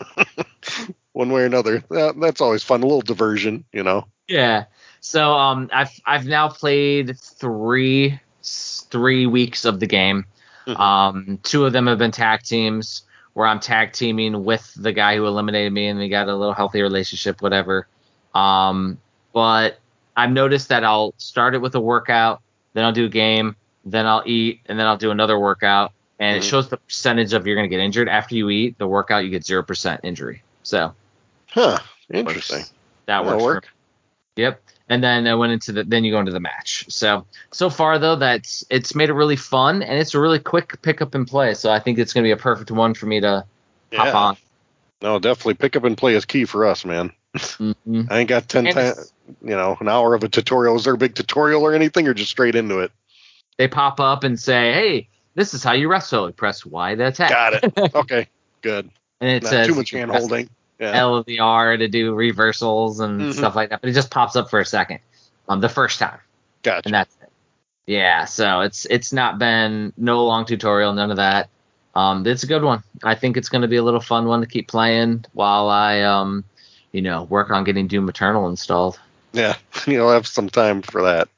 Speaker 6: One way or another. That, that's always fun. A little diversion, you know.
Speaker 5: Yeah. So um I've I've now played three three weeks of the game.
Speaker 6: Mhm.
Speaker 5: Um two of them have been tag teams where I'm tag teaming with the guy who eliminated me and we got a little healthy relationship, whatever. Um but I've noticed that I'll start it with a workout, then I'll do a game, then I'll eat, and then I'll do another workout. And
Speaker 6: Mhm.
Speaker 5: it shows the percentage of you're going to get injured. After you eat, the workout, you get zero percent injury. So
Speaker 6: Huh. Interesting.
Speaker 5: works. That
Speaker 6: That'll
Speaker 5: works. for
Speaker 6: work.
Speaker 5: me. Yep. And then I went into the, then you go into the match. So, so far though, that's, it's made it really fun and it's a really quick pick up and play. So I think it's going to be a perfect one for me to hop
Speaker 6: Yeah.
Speaker 5: on.
Speaker 6: No, definitely pick up and play is key for us, man.
Speaker 5: Mhm.
Speaker 6: I ain't got ten
Speaker 5: And
Speaker 6: time.
Speaker 5: it's-
Speaker 6: you know, an hour of a tutorial? Is there a big tutorial or anything, or just straight into it?
Speaker 5: They pop up and say, "Hey, this is how you wrestle. Press Y to attack."
Speaker 6: Got it. Okay, good.
Speaker 5: And it
Speaker 6: Not
Speaker 5: says
Speaker 6: too much hand holding. Yeah.
Speaker 5: L of the R to do reversals and
Speaker 6: Mhm.
Speaker 5: stuff like that. But it just pops up for a second, um, the first time,
Speaker 6: Gotcha.
Speaker 5: and that's it. Yeah, so it's it's not been no long tutorial, none of that. Um, it's a good one. I think it's going to be a little fun one to keep playing while I, um, you know, work on getting Doom Eternal installed.
Speaker 6: Yeah, you'll have some time for that.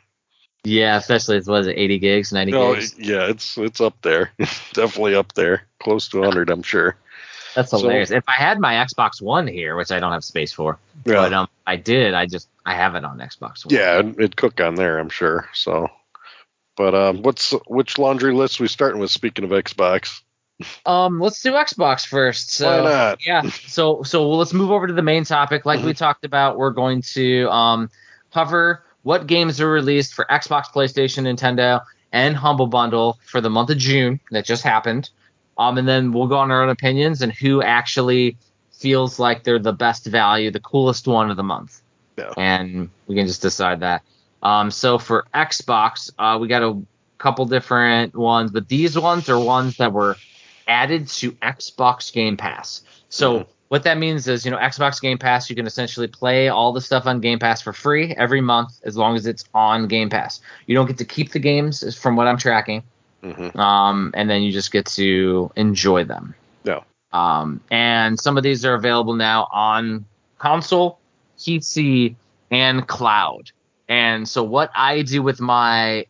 Speaker 5: Yeah, especially it's what is it, eighty gigs, ninety
Speaker 6: No,
Speaker 5: gigs.
Speaker 6: yeah, it's it's up there, definitely up there, close to one hundred, I'm sure.
Speaker 5: That's
Speaker 6: So-
Speaker 5: hilarious. If I had my Xbox One here, which I don't have space for,
Speaker 6: Yeah.
Speaker 5: but um, I did. I just I have it on Xbox One.
Speaker 6: Yeah, it'd, it'd cook on there, I'm sure. So, but um, what's which laundry list we starting with? Speaking of Xbox,
Speaker 5: Um, let's do Xbox first. So,
Speaker 6: Why not?
Speaker 5: Yeah. So so let's move over to the main topic. Like we talked about, we're going to um cover what games are released for Xbox, PlayStation, Nintendo, and Humble Bundle for the month of June that just happened. Um, and then we'll go on our own opinions and who actually feels like they're the best value, the coolest one of the month.
Speaker 6: Yeah.
Speaker 5: And we can just decide that. Um, so for Xbox, uh, we got a couple different ones, but these ones are ones that were added to Xbox Game Pass. So
Speaker 6: Mhm.
Speaker 5: what that means is, you know, Xbox Game Pass, you can essentially play all the stuff on Game Pass for free every month as long as it's on Game Pass. You don't get to keep the games, is from what I'm tracking.
Speaker 6: Mhm.
Speaker 5: Um, and then you just get to enjoy them.
Speaker 6: Yeah.
Speaker 5: Um, and some of these are available now on console, P C, and cloud. And so what I do with my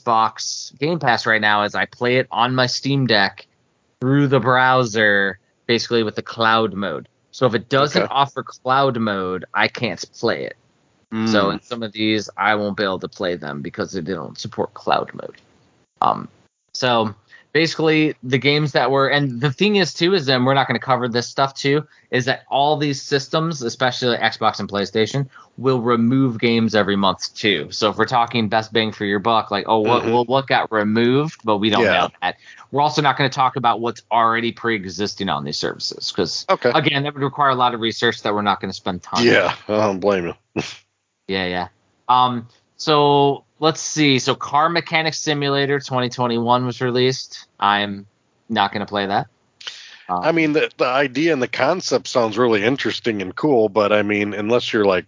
Speaker 5: Xbox Game Pass right now is I play it on my Steam Deck through the browser, basically with the cloud mode. So if it doesn't
Speaker 6: Okay.
Speaker 5: offer cloud mode, I can't play it.
Speaker 6: Mm.
Speaker 5: So in some of these, I won't be able to play them because they don't support cloud mode. Um, so basically, the games that were, and the thing is too, is then we're not going to cover this stuff too, is that all these systems, especially Xbox and PlayStation, will remove games every month too. So if we're talking best bang for your buck, like, oh, what
Speaker 6: Mhm.
Speaker 5: well, what got removed, but we don't
Speaker 6: Yeah.
Speaker 5: know that. We're also not going to talk about what's already pre-existing on these services because,
Speaker 6: Okay.
Speaker 5: again, that would require a lot of research that we're not going to spend time.
Speaker 6: Yeah, I don't blame you.
Speaker 5: Yeah, yeah. Um, so let's see. So Car Mechanic Simulator twenty twenty-one was released. I'm not going to play that. Um,
Speaker 6: I mean, the the idea and the concept sounds really interesting and cool, but I mean, unless you're like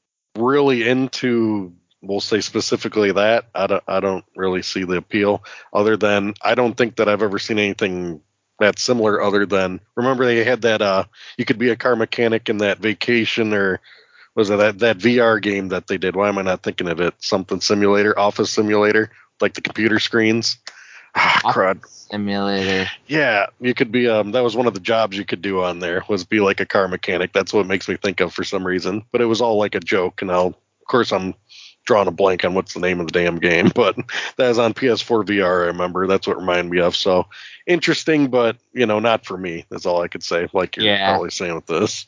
Speaker 6: really into, we'll say specifically that, I don't, I don't really see the appeal. Other than, I don't think that I've ever seen anything that's similar. Other than, remember they had that uh, you could be a car mechanic in that Vacation, or was it that that V R game that they did? Why am I not thinking of it? Something simulator, Office Simulator, like the computer screens. Ah, crud.
Speaker 5: Simulator.
Speaker 6: Yeah, you could be. Um, that was one of the jobs you could do on there, was be like a car mechanic. That's what it makes me think of for some reason. But it was all like a joke, and I'll, of course, I'm drawing a blank on what's the name of the damn game. But that was on P S four V R. I remember. That's what reminded me of. So interesting, but you know, not for me. That's all I could say. Like you're
Speaker 5: Yeah.
Speaker 6: probably saying with this.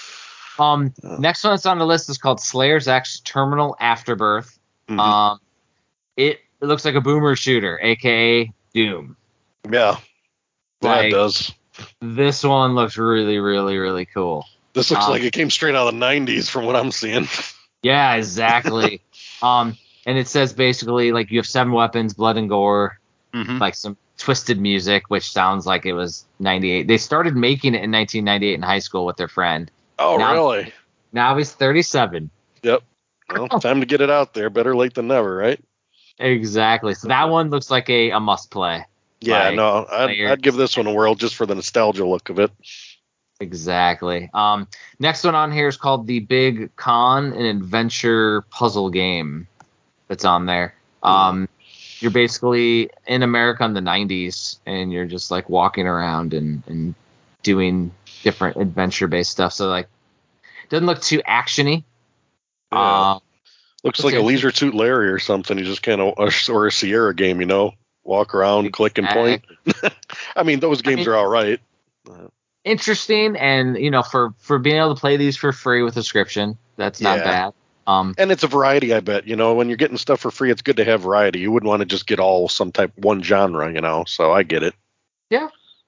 Speaker 5: Um,
Speaker 6: Uh.
Speaker 5: next one that's on the list is called Slayer's X Terminal Afterbirth.
Speaker 6: Mhm.
Speaker 5: Um, it, it looks like a boomer shooter, aka Doom.
Speaker 6: Yeah, yeah,
Speaker 5: Like,
Speaker 6: it does.
Speaker 5: This one looks really, really, really cool.
Speaker 6: This looks
Speaker 5: um,
Speaker 6: like it came straight out of the nineties from what I'm seeing.
Speaker 5: Yeah, exactly. um, and it says basically like you have seven weapons, blood and gore,
Speaker 4: Mm-hmm.
Speaker 5: like some twisted music, which sounds like it was ninety-eight. They started making it in nineteen ninety-eight in high school with their friend.
Speaker 6: Oh,
Speaker 5: Now-
Speaker 6: really?
Speaker 5: Now he's thirty-seven.
Speaker 6: Yep. Well, time to get it out there. Better late than never, right?
Speaker 5: Exactly. So that one looks like a, a must play.
Speaker 6: Yeah,
Speaker 5: Like,
Speaker 6: no, I'd,
Speaker 5: Slayer-
Speaker 6: I'd give this one a whirl just for the nostalgia look of it.
Speaker 5: Exactly. Um, next one on here is called The Big Con, an adventure puzzle game that's on there. Um, you're basically in America in the nineties, and you're just like walking around and, and doing different adventure-based stuff. So like, doesn't look too actiony.
Speaker 6: Yeah.
Speaker 5: Um,
Speaker 6: Looks like a
Speaker 5: okay.
Speaker 6: Leisure Suit Larry or something. You just kind of, or a Sierra game, you know, walk around, click and point. I mean, those games
Speaker 5: mean-
Speaker 6: are all right.
Speaker 5: interesting, and you know, for for being able to play these for free with a subscription, that's not
Speaker 6: Yeah.
Speaker 5: bad. Um,
Speaker 6: And it's a variety, I bet. You know, when you're getting stuff for free, it's good to have variety. You wouldn't want to just get all some type one genre, you know. So I get it.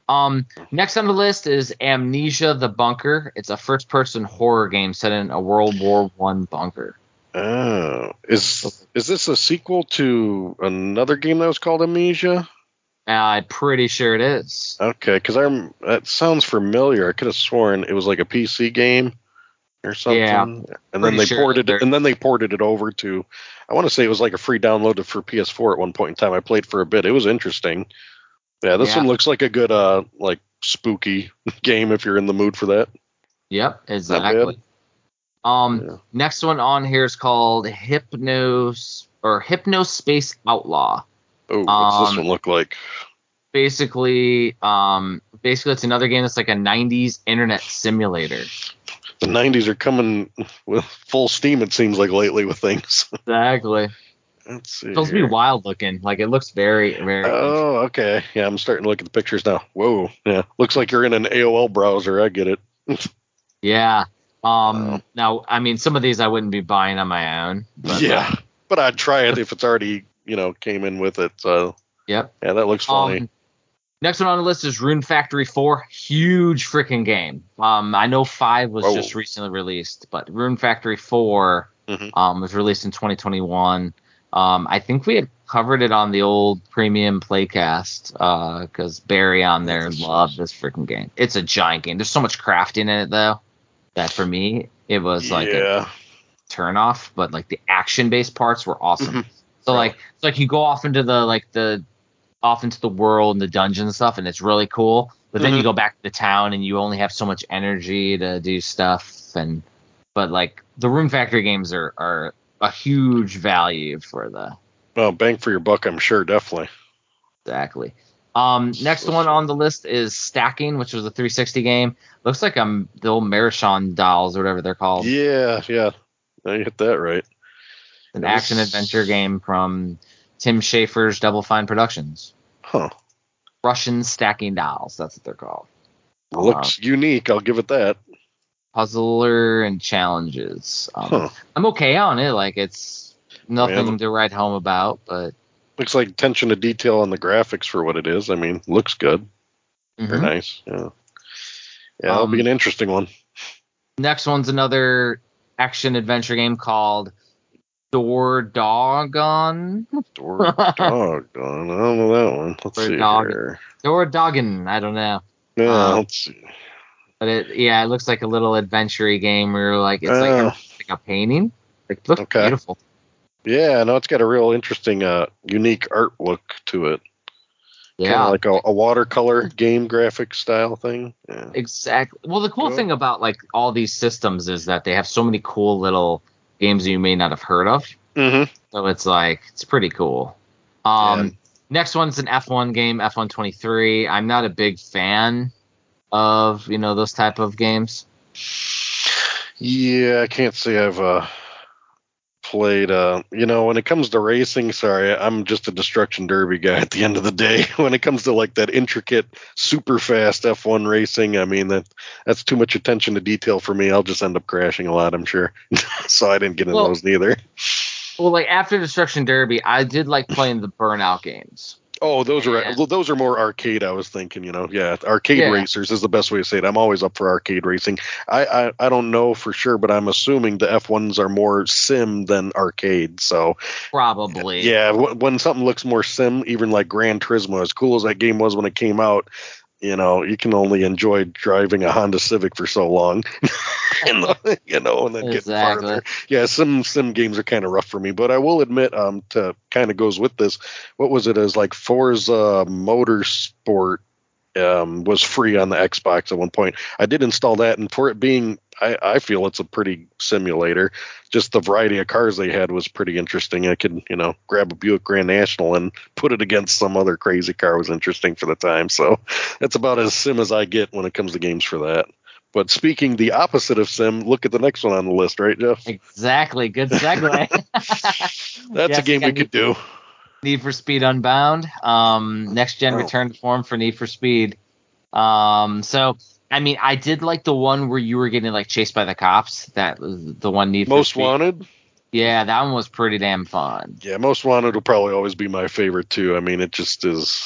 Speaker 5: Um, next on the list is Amnesia: The Bunker. It's a first-person horror game set in a World War One bunker.
Speaker 6: Oh, is is this a sequel to another game that was called Amnesia?
Speaker 5: Uh, I'm pretty sure it is.
Speaker 6: Okay, because I'm that sounds familiar. I could have sworn it was like a P C game or something.
Speaker 5: Yeah,
Speaker 6: and then
Speaker 5: pretty
Speaker 6: they
Speaker 5: sure
Speaker 6: ported
Speaker 5: they're-
Speaker 6: it, and then they ported it over to. I want to say it was like a free download for P S four at one point in time. I played for a bit. It was interesting. Yeah, this
Speaker 5: Yeah.
Speaker 6: one looks like a good uh like spooky game if you're in the mood for that.
Speaker 5: Yep,
Speaker 6: bad.
Speaker 5: exactly. Um,
Speaker 6: Yeah.
Speaker 5: next one on here is called Hypnos or Hypnospace Outlaw.
Speaker 6: Oh, what's this
Speaker 5: Um,
Speaker 6: one look like?
Speaker 5: Basically, um, basically it's another game that's like a nineties internet simulator.
Speaker 6: The nineties are coming with full steam. It seems like lately with things.
Speaker 5: Exactly.
Speaker 6: Let's see.
Speaker 5: It's supposed to be
Speaker 6: here.
Speaker 5: wild looking. Like it looks very, very.
Speaker 6: Oh, okay. Yeah, I'm starting to look at the pictures now. Whoa. Yeah, looks like you're in an A O L browser. I get it.
Speaker 5: Yeah. Um.
Speaker 6: Wow.
Speaker 5: Now, I mean, some of these I wouldn't be buying on my own. But,
Speaker 6: yeah,
Speaker 5: uh,
Speaker 6: but I'd try it if it's already, you know, came in with it. So
Speaker 5: yep.
Speaker 6: yeah, that looks funny.
Speaker 5: Um, next one on the list is Rune Factory four. Huge freaking game. Um, I know five was
Speaker 6: Whoa.
Speaker 5: just recently released, but Rune Factory four
Speaker 6: Mhm.
Speaker 5: um, was released in twenty twenty-one. Um, I think we had covered it on the old premium playcast because Barry on there
Speaker 6: Yes.
Speaker 5: loved this freaking game. It's a giant game. There's so much crafting in it, though, that for me, it was like a
Speaker 6: yeah.
Speaker 5: turn off, but like the action based parts were awesome.
Speaker 6: Mhm.
Speaker 5: So
Speaker 6: Really?
Speaker 5: like it's like you go off into the like the off into the world and the dungeon and stuff, and it's really cool. But then
Speaker 6: Mhm.
Speaker 5: you go back to the town and you only have so much energy to do stuff. And but like the Rune Factory games are are a huge value for the
Speaker 6: Well, bang for your buck, I'm sure, definitely.
Speaker 5: exactly. Um, next one on the list is Stacking, which was a three sixty game. Looks like um the old Marichon dolls or whatever they're called.
Speaker 6: Yeah, yeah. Now you hit that right.
Speaker 5: An
Speaker 6: This-
Speaker 5: action adventure game from Tim Schafer's Double Fine Productions.
Speaker 6: Huh.
Speaker 5: Russian stacking dolls, that's what they're called.
Speaker 6: Looks unique. I'll give it that.
Speaker 5: Puzzler and challenges. Um,
Speaker 6: Huh.
Speaker 5: I'm okay on it. Like it's nothing
Speaker 6: Yeah, the-
Speaker 5: to write home about, but
Speaker 6: Looks like attention to detail on the graphics for what it is. I mean, looks good. Very
Speaker 5: mhm.
Speaker 6: nice. Yeah. Yeah, that'll be
Speaker 5: Um,
Speaker 6: an interesting one.
Speaker 5: Next one's another action adventure game called Door Doggone.
Speaker 6: Door dog. I don't know that one. Let's
Speaker 5: Door
Speaker 6: see
Speaker 5: Dog-
Speaker 6: here.
Speaker 5: Door Doggin. I don't know.
Speaker 6: Yeah,
Speaker 5: Uh,
Speaker 6: let's see.
Speaker 5: But it, yeah, it looks like a little adventure game where like it's like,
Speaker 6: Oh.
Speaker 5: like a painting. Like it looks
Speaker 6: Okay.
Speaker 5: beautiful.
Speaker 6: Yeah, no, it's got a real interesting, uh, unique art look to it. Kind
Speaker 5: Yeah,
Speaker 6: of like a, a watercolor game graphic style thing. Yeah.
Speaker 5: exactly. Well, the cool
Speaker 6: Cool.
Speaker 5: thing about like all these systems is that they have so many cool little games you may not have heard of.
Speaker 6: Mm-hmm.
Speaker 5: So it's like it's pretty cool. Um,
Speaker 6: Yeah.
Speaker 5: Next one's an F one game, F one twenty-three. I'm not a big fan of you know those type of games.
Speaker 6: Yeah, I can't say I've uh, played. Uh, you know, when it comes to racing, sorry, I'm just a destruction derby guy at the end of the day. When it comes to like that intricate, super fast F one racing, I mean that that's too much attention to detail for me. I'll just end up crashing a lot, I'm sure. So I didn't get in
Speaker 5: Well-
Speaker 6: those neither.
Speaker 5: Well, like after Destruction Derby, I did like playing the Burnout games.
Speaker 6: Oh, those are
Speaker 5: Yeah.
Speaker 6: well, those are more arcade. I was thinking, you know, yeah, arcade
Speaker 5: Yeah.
Speaker 6: racers is the best way to say it. I'm always up for arcade racing. I, I I don't know for sure, but I'm assuming the F ones are more sim than arcade. So
Speaker 5: Probably.
Speaker 6: yeah, w- when something looks more sim, even like Gran Turismo, as cool as that game was when it came out, you know, you can only enjoy driving a Honda Civic for so long, and, you know, and then getting
Speaker 5: Exactly.
Speaker 6: farther. Yeah, some sim games are kind of rough for me, but I will admit, um, to kind of goes with this. What was it as like Forza Motorsport? Um, was free on the Xbox at one point. I did install that, and for it being, I, I feel it's a pretty simulator. Just the variety of cars they had was pretty interesting. I could, you know, grab a Buick Grand National and put it against some other crazy car was interesting for the time. So that's about as sim as I get when it comes to games for that. But speaking the opposite of sim, look at the next one on the list, right, Jeff?
Speaker 5: Exactly. Good segue.
Speaker 6: That's
Speaker 5: Yes,
Speaker 6: a game
Speaker 5: I
Speaker 6: we
Speaker 5: got
Speaker 6: could do.
Speaker 5: Need for Speed Unbound. Um, next gen
Speaker 6: Oh.
Speaker 5: return to form for Need for Speed. Um, so I mean, I did like the one where you were getting like chased by the cops. That was the one Need for
Speaker 6: Most
Speaker 5: Speed.
Speaker 6: Wanted?
Speaker 5: Yeah, that one was pretty damn fun.
Speaker 6: Yeah, Most Wanted will probably always be my favorite too. I mean, it just is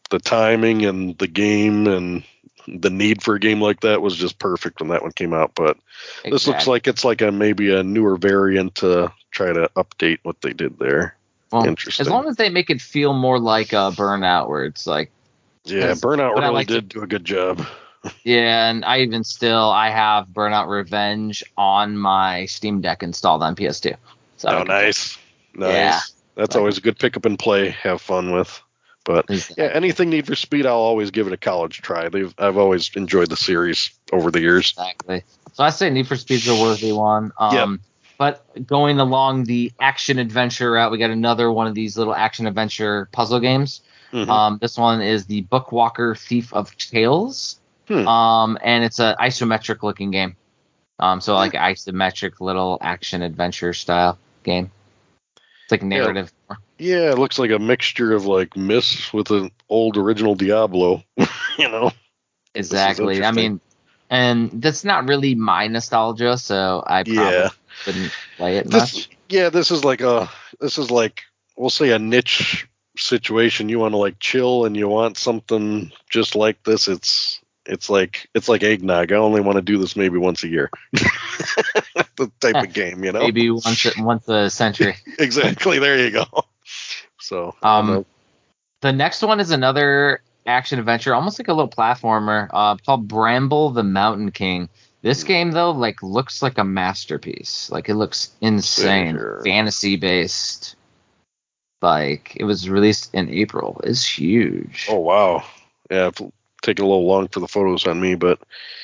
Speaker 6: the timing and the game and the need for a game like that was just perfect when that one came out. But exactly. This looks like it's like a maybe a newer variant to try to update what they did there.
Speaker 5: Well,
Speaker 6: Interesting.
Speaker 5: As long as they make it feel more like a Burnout, where it's like,
Speaker 6: yeah, Burnout really
Speaker 5: like
Speaker 6: did
Speaker 5: to,
Speaker 6: do a good job.
Speaker 5: Yeah, and I even still I have Burnout Revenge on my Steam Deck installed on P S two. So
Speaker 6: oh, nice, nice.
Speaker 5: Yeah,
Speaker 6: that's
Speaker 5: like,
Speaker 6: always a good pick up and play. Have fun with. But exactly. yeah, anything Need for Speed, I'll always give it a college try. They've I've always enjoyed the series over the years.
Speaker 5: Exactly. So I say Need for Speed's a worthy one. Um, yep. But going along the action adventure route, we got another one of these little action adventure puzzle games. Mm-hmm. Um, this one is the Bookwalker Thief of Tales. Hmm. Um, and it's an isometric looking game. Um, so like yeah. isometric little action adventure style game. It's like narrative.
Speaker 6: Yeah. Yeah, it looks like a mixture of like Myst with an old original Diablo, you know.
Speaker 5: Exactly. I mean, and that's not really my nostalgia, so I probably yeah. wouldn't play it
Speaker 6: this,
Speaker 5: much.
Speaker 6: Yeah, this is like a this is like we'll say a niche situation. You want to like chill and you want something just like this. It's it's like it's like eggnog. I only want to do this maybe once a year. The type of game, you know.
Speaker 5: Maybe once a, once a century.
Speaker 6: Exactly. There you go. So,
Speaker 5: um, the next one is another action adventure, almost like a little platformer, uh, called Bramble the Mountain King. This game, though, like looks like a masterpiece. Like it looks insane, fantasy based. Like it was released in April. It's huge.
Speaker 6: Oh wow! Yeah, it's taking a little long for the photos on me, but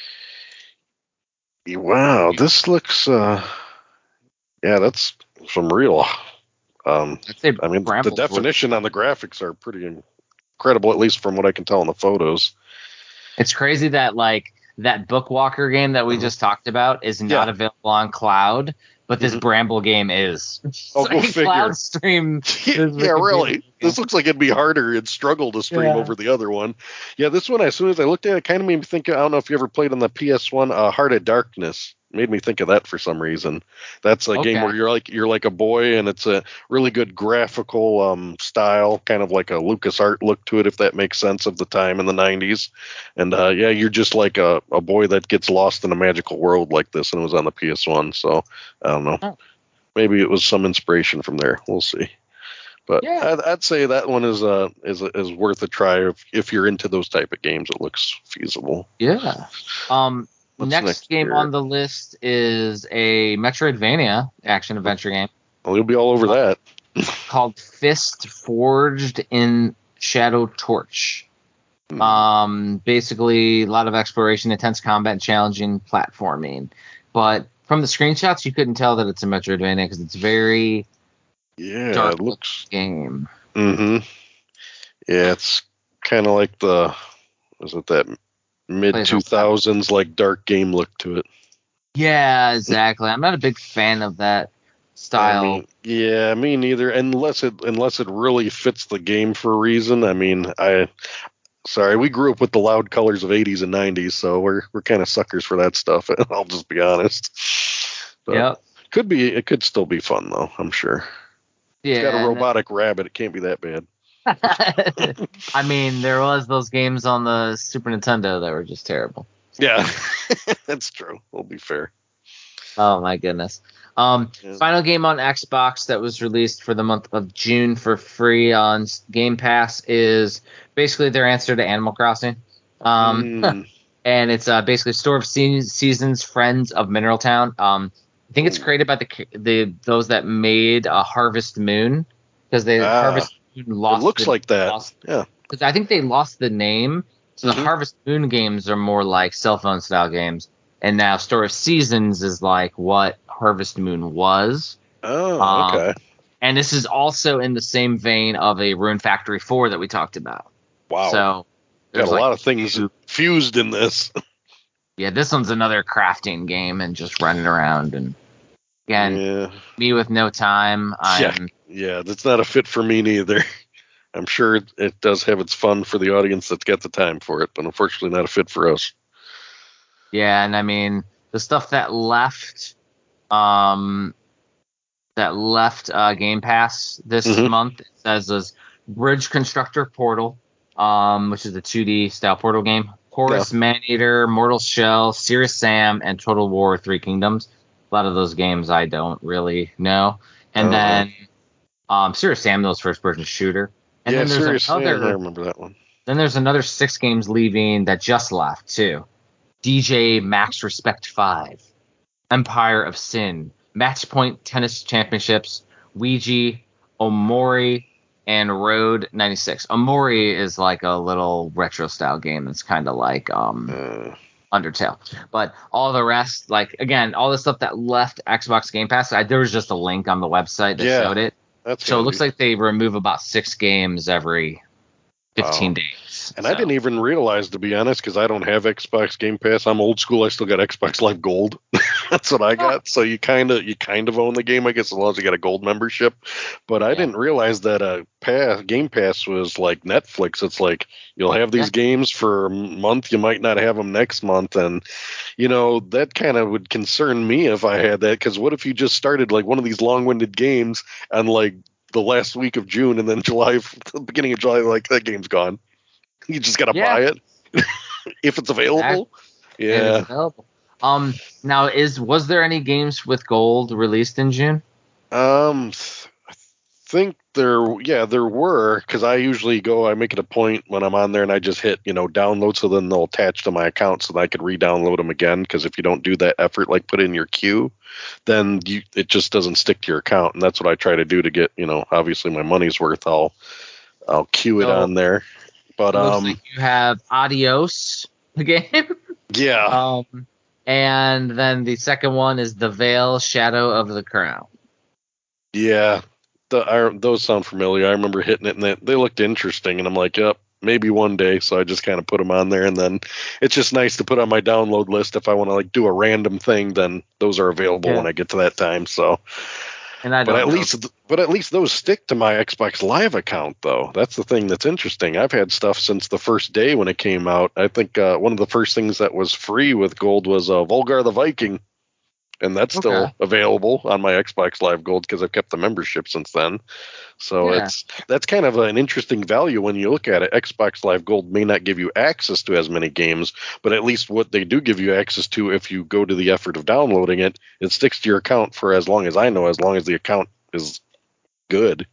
Speaker 6: wow, this looks. Uh, yeah, that's some real. Um, I mean, Bramble's the definition on the graphics are pretty incredible, at least from what I can tell in the photos.
Speaker 5: It's crazy that like that Bookwalker game that we just talked about is not yeah. available on cloud, but this mm-hmm. Bramble game is.
Speaker 6: Oh, go figure.
Speaker 5: Cloud stream.
Speaker 6: Yeah, really. This looks like it'd be harder. It'd struggle to stream yeah. over the other one. Yeah, this one, as soon as I looked at it, it kind of made me think, I don't know if you ever played on the P S one, uh, Heart of Darkness. Made me think of that for some reason. That's a okay. game where you're like you're like a boy, and it's a really good graphical um, style, kind of like a LucasArts look to it, if that makes sense, of the time in the nineties. And uh, yeah, you're just like a, a boy that gets lost in a magical world like this, and it was on the P S one. So I don't know. Oh. Maybe it was some inspiration from there. We'll see. But yeah. I'd, I'd say that one is uh is is worth a try if if you're into those type of games. It looks feasible.
Speaker 5: Yeah. Um. Next, next game here? On the list is a Metroidvania action adventure game.
Speaker 6: Well, you'll be all over that.
Speaker 5: Called Fist Forged in Shadow Torch. Hmm. Um, basically, a lot of exploration, intense combat, and challenging platforming. But from the screenshots, you couldn't tell that it's a Metroidvania because it's very
Speaker 6: yeah,
Speaker 5: dark
Speaker 6: it looks
Speaker 5: game.
Speaker 6: Mm-hmm. Yeah, it's kind of like the was it that mid two thousands like dark game look to it.
Speaker 5: Yeah, exactly. I'm not a big fan of that style.
Speaker 6: I mean, yeah, me neither. Unless it unless it really fits the game for a reason. I mean, I sorry, we grew up with the loud colors of eighties and nineties, so we're we're kind of suckers for that stuff. I'll just be honest. But
Speaker 5: yep.
Speaker 6: Could be it could still be fun though, I'm sure.
Speaker 5: Yeah.
Speaker 6: It's got a robotic rabbit. It can't be that bad.
Speaker 5: I mean, there was those games on the Super Nintendo that were just terrible.
Speaker 6: Yeah, that's true. We'll be fair.
Speaker 5: Oh my goodness. Um, yeah. Final game on Xbox that was released for the month of June for free on Game Pass is basically their answer to Animal Crossing. Um, mm. And it's uh, basically Store of Se- Seasons, Friends of Mineral Town. Um, I think it's created by the the those that made uh, Harvest Moon because they ah. Harvest Lost
Speaker 6: it looks
Speaker 5: the,
Speaker 6: like that.
Speaker 5: Lost,
Speaker 6: yeah.
Speaker 5: Because I think they lost the name. So mm-hmm. the Harvest Moon games are more like cell phone style games. And now Store of Seasons is like what Harvest Moon was.
Speaker 6: Oh,
Speaker 5: um,
Speaker 6: okay.
Speaker 5: And this is also in the same vein of a Rune Factory four that we talked about.
Speaker 6: Wow.
Speaker 5: So
Speaker 6: there's got a
Speaker 5: like
Speaker 6: lot of things two, fused in this.
Speaker 5: Yeah, this one's another crafting game and just running around. And again,
Speaker 6: yeah.
Speaker 5: me with no time. I'm,
Speaker 6: yeah. Yeah, that's not a fit for me neither. I'm sure it, it does have its fun for the audience that's got the time for it, but unfortunately not a fit for us.
Speaker 5: Yeah, and I mean the stuff that left, um, that left uh, Game Pass this mm-hmm. month it says is Bridge Constructor Portal, um, which is a two D style Portal game. Horus, yeah. Maneater, Mortal Shell, Serious Sam, and Total War Three Kingdoms. A lot of those games I don't really know. And uh-huh. then um, Serious Sam, those first-person shooter. And
Speaker 6: yeah,
Speaker 5: then there's
Speaker 6: Serious
Speaker 5: another,
Speaker 6: Sam, I remember that one.
Speaker 5: Then there's another six games leaving that just left, too. D J Max Respect five, Empire of Sin, Matchpoint Tennis Championships, Ouija, Omori, and Road ninety-six. Omori is like a little retro-style game that's kind of like um, uh. Undertale. But all the rest, like, again, all the stuff that left Xbox Game Pass, I, there was just a link on the website that yeah, showed it.
Speaker 6: That's
Speaker 5: so handy. It looks like they remove about six games every fifteen wow. days.
Speaker 6: And
Speaker 5: so.
Speaker 6: I didn't even realize, to be honest, because I don't have Xbox Game Pass. I'm old school. I still got Xbox Live Gold. That's what I got. So you kind of you kind of own the game, I guess, as long as you got a gold membership. But I yeah. didn't realize that uh, pass, Game Pass was like Netflix. It's like you'll have these yeah. games for a month. You might not have them next month. And, you know, that kind of would concern me if I had that. Because what if you just started like one of these long-winded games on like the last week of June and then July, the beginning of July, like that game's gone. You just got to yeah. buy it if it's available. Exactly. Yeah.
Speaker 5: It's available. Um, now is, was there any games with gold released in June?
Speaker 6: Um, I think there, yeah, there were, cause I usually go, I make it a point when I'm on there and I just hit, you know, download. So then they'll attach to my account so that I could re-download them again. Cause if you don't do that effort, like put in your queue, then you, it just doesn't stick to your account. And that's what I try to do to get, you know, obviously my money's worth. I'll, I'll queue it so, on there. But,
Speaker 5: it looks
Speaker 6: um,
Speaker 5: like you have Adios, the game.
Speaker 6: Yeah.
Speaker 5: Um, And then the second one is The Veil, Shadow of the Crown.
Speaker 6: Yeah, the, I, those sound familiar. I remember hitting it, and they, they looked interesting, and I'm like, yep, maybe one day. So I just kind of put them on there, and then it's just nice to put on my download list. If I want to like do a random thing, then those are available yeah. when I get to that time. So,
Speaker 5: and I don't
Speaker 6: but at
Speaker 5: know.
Speaker 6: least, but at least those stick to my Xbox Live account, though. That's the thing that's interesting. I've had stuff since the first day when it came out. I think uh, one of the first things that was free with Gold was uh, Volgar the Viking, and that's still okay. available on my Xbox Live Gold because I've kept the membership since then. So yeah. it's that's kind of an interesting value when you look at it. Xbox Live Gold may not give you access to as many games, but at least what they do give you access to, if you go to the effort of downloading it, it sticks to your account for as long as I know, as long as the account is good.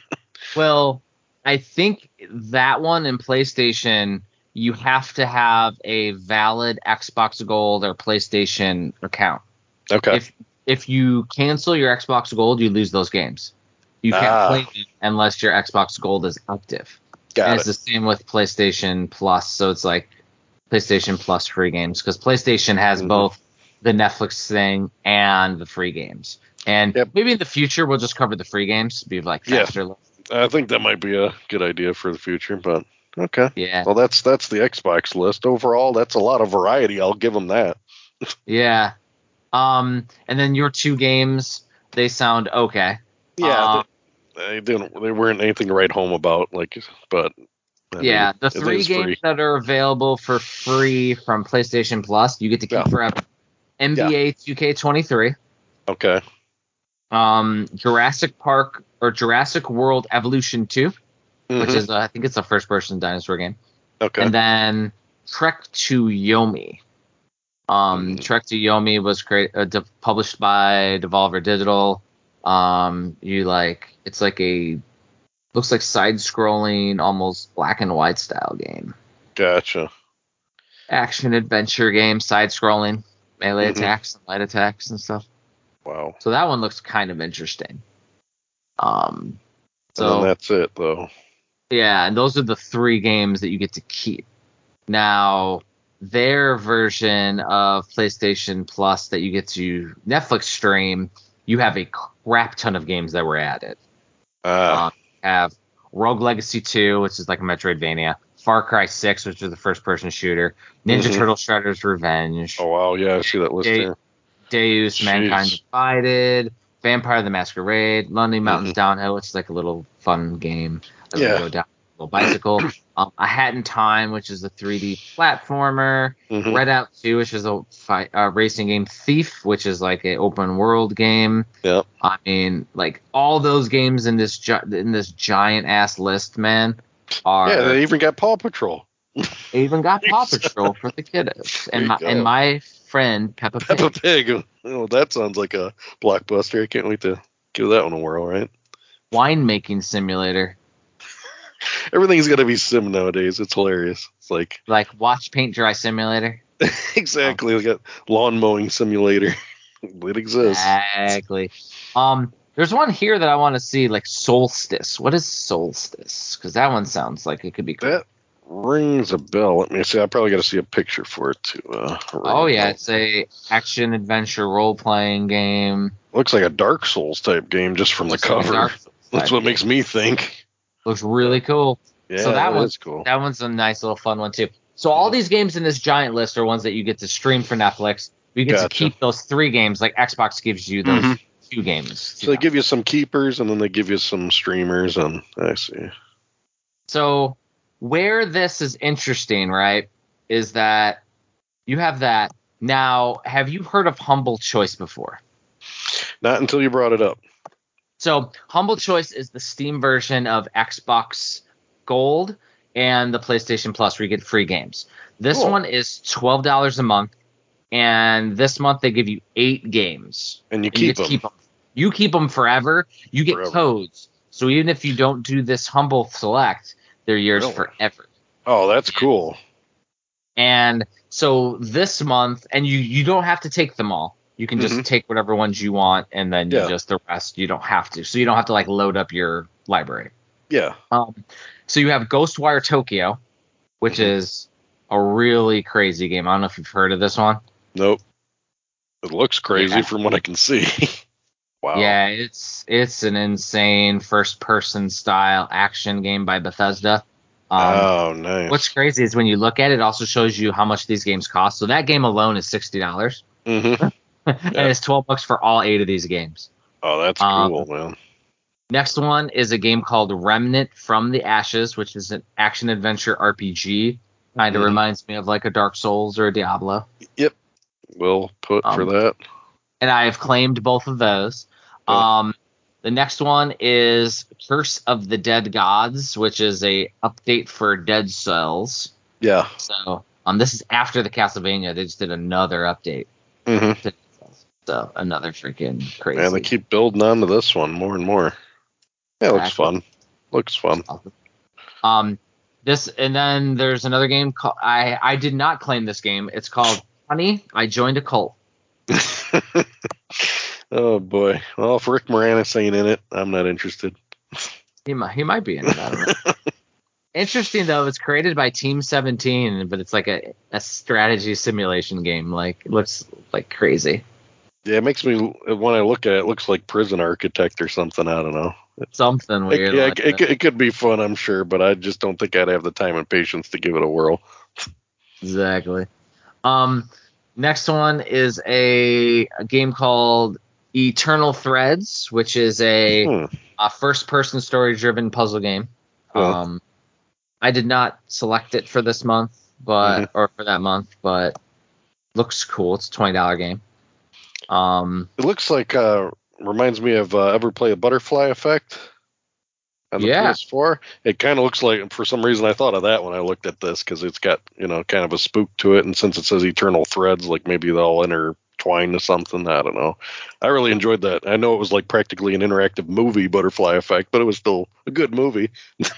Speaker 5: Well, I think that one in PlayStation, you have to have a valid Xbox Gold or PlayStation account.
Speaker 6: Okay.
Speaker 5: If if you cancel your Xbox Gold, you lose those games. You can't
Speaker 6: ah.
Speaker 5: play it unless your Xbox Gold is active.
Speaker 6: Got
Speaker 5: and
Speaker 6: it.
Speaker 5: It's the same with PlayStation Plus. So it's like PlayStation Plus free games, because PlayStation has mm-hmm. both the Netflix thing and the free games. And yep. maybe in the future we'll just cover the free games, be like faster.
Speaker 6: Yeah. I think that might be a good idea for the future, but okay.
Speaker 5: Yeah.
Speaker 6: Well, that's that's the Xbox list overall. That's a lot of variety. I'll give them that.
Speaker 5: yeah. Um, and then your two games, they sound okay.
Speaker 6: Yeah,
Speaker 5: um,
Speaker 6: they, they didn't. They weren't anything to write home about. Like, but
Speaker 5: I yeah, mean, the three games free. that are available for free from PlayStation Plus, you get to keep yeah. forever. N B A yeah. two K twenty-three.
Speaker 6: Okay.
Speaker 5: Um, Jurassic Park or Jurassic World Evolution two, mm-hmm. which is uh, I think it's a first-person dinosaur game.
Speaker 6: Okay.
Speaker 5: And then Trek to Yomi. Um, mm. Trek to Yomi was create, uh, de- published by Devolver Digital. Um, you like it's like a looks like side-scrolling, almost black and white style game.
Speaker 6: Gotcha.
Speaker 5: Action adventure game, side-scrolling, melee mm-hmm. attacks and light attacks and stuff.
Speaker 6: Wow.
Speaker 5: So that one looks kind of interesting. Um, so
Speaker 6: and then that's it though.
Speaker 5: Yeah, and those are the three games that you get to keep. Now, their version of PlayStation Plus that you get to Netflix stream, you have a crap ton of games that were added.
Speaker 6: Uh,
Speaker 5: um, you have Rogue Legacy two, which is like a Metroidvania. Far Cry six, which is the first-person shooter. Ninja mm-hmm. Turtle Shredder's Revenge.
Speaker 6: Oh, wow. Yeah, I see that list
Speaker 5: De-
Speaker 6: here.
Speaker 5: Deus,
Speaker 6: Jeez.
Speaker 5: Mankind Divided. Vampire the Masquerade. Lonely Mountains mm-hmm. Downhill, which is like a little fun game. That
Speaker 6: yeah.
Speaker 5: we go down a little bicycle. um, A Hat in Time, which is a three D platformer. Mm-hmm. Redout two, which is a fight, uh, racing game. Thief, which is like an open world game.
Speaker 6: Yep.
Speaker 5: I mean, like all those games in this gi- in this giant ass list, man. are.
Speaker 6: Yeah, they even got Paw Patrol.
Speaker 5: They even got Paw Patrol for the kiddos,
Speaker 6: There
Speaker 5: and
Speaker 6: you
Speaker 5: my
Speaker 6: go.
Speaker 5: and my friend Peppa Pig.
Speaker 6: Peppa Pig. Oh, that sounds like a blockbuster. I can't wait to give that one a whirl, right?
Speaker 5: Winemaking simulator.
Speaker 6: Everything's got to be sim nowadays. It's hilarious. It's like,
Speaker 5: Like watch paint dry simulator.
Speaker 6: exactly. We got lawn mowing simulator. It exists.
Speaker 5: Exactly. Um, there's one here that I want to see, like Solstice. What is Solstice? Because that one sounds like it could be cool.
Speaker 6: That rings a bell. Let me see. I probably got to see a picture for it to. Uh,
Speaker 5: Oh
Speaker 6: ring a
Speaker 5: yeah,
Speaker 6: bell.
Speaker 5: it's a action adventure role playing game.
Speaker 6: Looks like a Dark Souls type game just from the
Speaker 5: Looks like a
Speaker 6: cover.
Speaker 5: Dark Souls
Speaker 6: That's
Speaker 5: type
Speaker 6: what
Speaker 5: game.
Speaker 6: makes me think.
Speaker 5: Looks really cool.
Speaker 6: Yeah,
Speaker 5: so that,
Speaker 6: that
Speaker 5: one's
Speaker 6: is cool.
Speaker 5: that one's a nice little fun one too. So all these games in this giant list are ones that you get to stream for Netflix. You get
Speaker 6: Gotcha.
Speaker 5: to keep those three games, like Xbox gives you those
Speaker 6: Mhm.
Speaker 5: two games.
Speaker 6: So they give you some keepers, and then they give you some streamers, and I see.
Speaker 5: So where this is interesting, right, is that you have that. Now, have you heard of Humble Choice before?
Speaker 6: Not until you brought it up.
Speaker 5: So Humble Choice is the Steam version of Xbox Gold and the PlayStation Plus where you get free games. This
Speaker 6: Cool.
Speaker 5: one is twelve dollars a month, and this month they give you eight games.
Speaker 6: And you
Speaker 5: And
Speaker 6: keep
Speaker 5: you get to
Speaker 6: them.
Speaker 5: keep them. You keep them forever. You get
Speaker 6: Forever.
Speaker 5: codes. So even if you don't do this Humble Select, they're yours
Speaker 6: Really?
Speaker 5: forever.
Speaker 6: Oh, that's cool.
Speaker 5: And so this month, and you, you don't have to take them all. You can just
Speaker 6: Mhm.
Speaker 5: take whatever ones you want, and then you
Speaker 6: Yeah.
Speaker 5: just the rest you don't have to. So you don't have to like load up your library.
Speaker 6: Yeah.
Speaker 5: Um, so you have Ghostwire Tokyo, which
Speaker 6: Mhm.
Speaker 5: is a really crazy game. I don't know if you've heard of this one.
Speaker 6: Nope. It looks crazy
Speaker 5: Yeah.
Speaker 6: from what I can see. Wow.
Speaker 5: Yeah, it's it's an insane first-person style action game by Bethesda. Um,
Speaker 6: Oh, nice.
Speaker 5: what's crazy is when you look at it, it also shows you how much these games cost. So that game alone is sixty dollars,
Speaker 6: Mm-hmm.
Speaker 5: and it's twelve bucks for all eight of these games.
Speaker 6: Oh, that's
Speaker 5: Um,
Speaker 6: cool, man.
Speaker 5: Next one is a game called Remnant from the Ashes, which is an action adventure R P G. Kind of
Speaker 6: Mhm.
Speaker 5: reminds me of like a Dark Souls or a Diablo.
Speaker 6: Yep. Well put for
Speaker 5: Um,
Speaker 6: that.
Speaker 5: And I have claimed both of those.
Speaker 6: Yeah.
Speaker 5: Um, the next one is Curse of the Dead Gods, which is a update for Dead Cells.
Speaker 6: Yeah.
Speaker 5: So um, this is after the Castlevania. They just did another update
Speaker 6: Mm-hmm.
Speaker 5: to Dead Cells. So another freaking crazy.
Speaker 6: And they keep building on to this one more and more. Yeah, it looks
Speaker 5: Exactly.
Speaker 6: fun. Looks fun.
Speaker 5: Um, this and then there's another game called I I did not claim this game. It's called Honey, I Joined a Cult.
Speaker 6: Oh boy. Well, if Rick Moranis ain't in it, I'm not interested.
Speaker 5: He might he might be in it. I don't know. Interesting though, it's created by Team seventeen, but it's like a, a strategy simulation game. Like it looks like crazy.
Speaker 6: Yeah, it makes me, when I look at it, it looks like Prison Architect or something. I don't know.
Speaker 5: Something
Speaker 6: It,
Speaker 5: weird.
Speaker 6: yeah,
Speaker 5: like
Speaker 6: it, it,
Speaker 5: that.
Speaker 6: it could be fun, I'm sure, but I just don't think I'd have the time and patience to give it a whirl.
Speaker 5: Exactly. Um, next one is a, a game called Eternal Threads, which is a,
Speaker 6: Hmm.
Speaker 5: a first-person story-driven puzzle game.
Speaker 6: Yeah.
Speaker 5: Um, I did not select it for this month, but
Speaker 6: Mm-hmm.
Speaker 5: or for that month, but looks cool. It's a twenty dollar game. Um,
Speaker 6: It looks like, uh, reminds me of, uh, ever play a Butterfly Effect on the
Speaker 5: Yeah.
Speaker 6: P S four? It kind of looks like, for some reason, I thought of that when I looked at this, because it's got, you know, kind of a spook to it, and since it says Eternal Threads, like maybe they'll intertwine to something. I don't know. I really enjoyed that. I know it was like practically an interactive movie, Butterfly Effect, but it was still a good movie.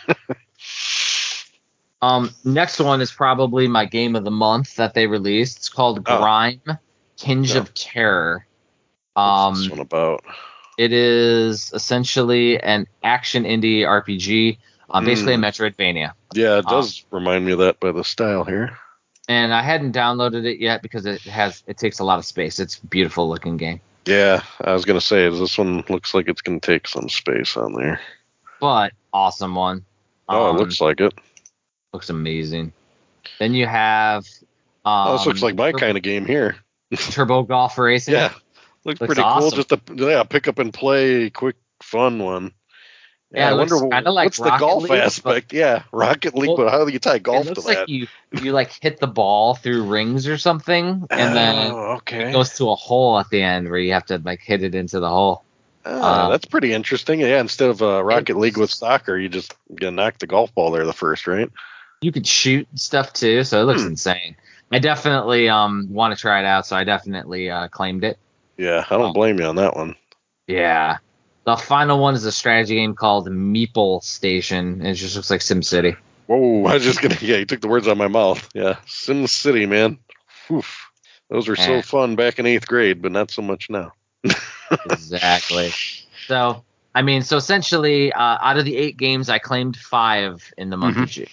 Speaker 5: um, next one is probably my game of the month that they released. It's called
Speaker 6: Oh.
Speaker 5: Grime, Tinge
Speaker 6: Yeah.
Speaker 5: of Terror.
Speaker 6: What's this
Speaker 5: Um,
Speaker 6: one about?
Speaker 5: it is essentially an action indie R P G, uh, basically
Speaker 6: Mm.
Speaker 5: a Metroidvania.
Speaker 6: Yeah, it does remind me of that by the style here.
Speaker 5: And I hadn't downloaded it yet because it has it takes a lot of space. It's a beautiful looking game,
Speaker 6: Yeah, I was gonna say this one looks like it's gonna take some space on there.
Speaker 5: but awesome one.
Speaker 6: Oh,
Speaker 5: Um,
Speaker 6: it looks like it.
Speaker 5: looks amazing. Then you have um,
Speaker 6: Oh, this looks like my
Speaker 5: Tur-
Speaker 6: kind of game here.
Speaker 5: Turbo Golf Racing.
Speaker 6: Yeah, looks,
Speaker 5: Looks
Speaker 6: pretty
Speaker 5: awesome.
Speaker 6: cool. Just a yeah, pick up and play, quick, fun one.
Speaker 5: Yeah,
Speaker 6: I
Speaker 5: it
Speaker 6: wonder
Speaker 5: looks
Speaker 6: wh-
Speaker 5: kinda like
Speaker 6: what's the
Speaker 5: Rocket
Speaker 6: golf
Speaker 5: League,
Speaker 6: aspect. Yeah, Rocket League,
Speaker 5: Well,
Speaker 6: but how do you tie golf
Speaker 5: it looks
Speaker 6: to
Speaker 5: like
Speaker 6: that?
Speaker 5: you you like hit the ball through rings or something, and then
Speaker 6: Oh,
Speaker 5: it
Speaker 6: okay.
Speaker 5: goes to a hole at the end where you have to like hit it into the hole.
Speaker 6: Ah,
Speaker 5: Um,
Speaker 6: that's pretty interesting. Yeah, instead of uh, Rocket
Speaker 5: it-
Speaker 6: League with soccer, you just gonna knock the golf ball there the first, right?
Speaker 5: You could shoot stuff too, so it looks
Speaker 6: Hmm.
Speaker 5: insane. I definitely um want to try it out, so I definitely uh, claimed it.
Speaker 6: Yeah, I don't
Speaker 5: Um,
Speaker 6: blame you on that one.
Speaker 5: Yeah. The final one is a strategy game called Meeple Station. It just looks like SimCity.
Speaker 6: Whoa, I was just gonna. Yeah, you took the words out of my mouth. Yeah, Sim City, man. Oof. Those were so
Speaker 5: Eh.
Speaker 6: fun back in eighth grade, but not so much now.
Speaker 5: Exactly. So, I mean, so essentially, uh, out of the eight games, I claimed five in the month
Speaker 6: Mhm.
Speaker 5: of June.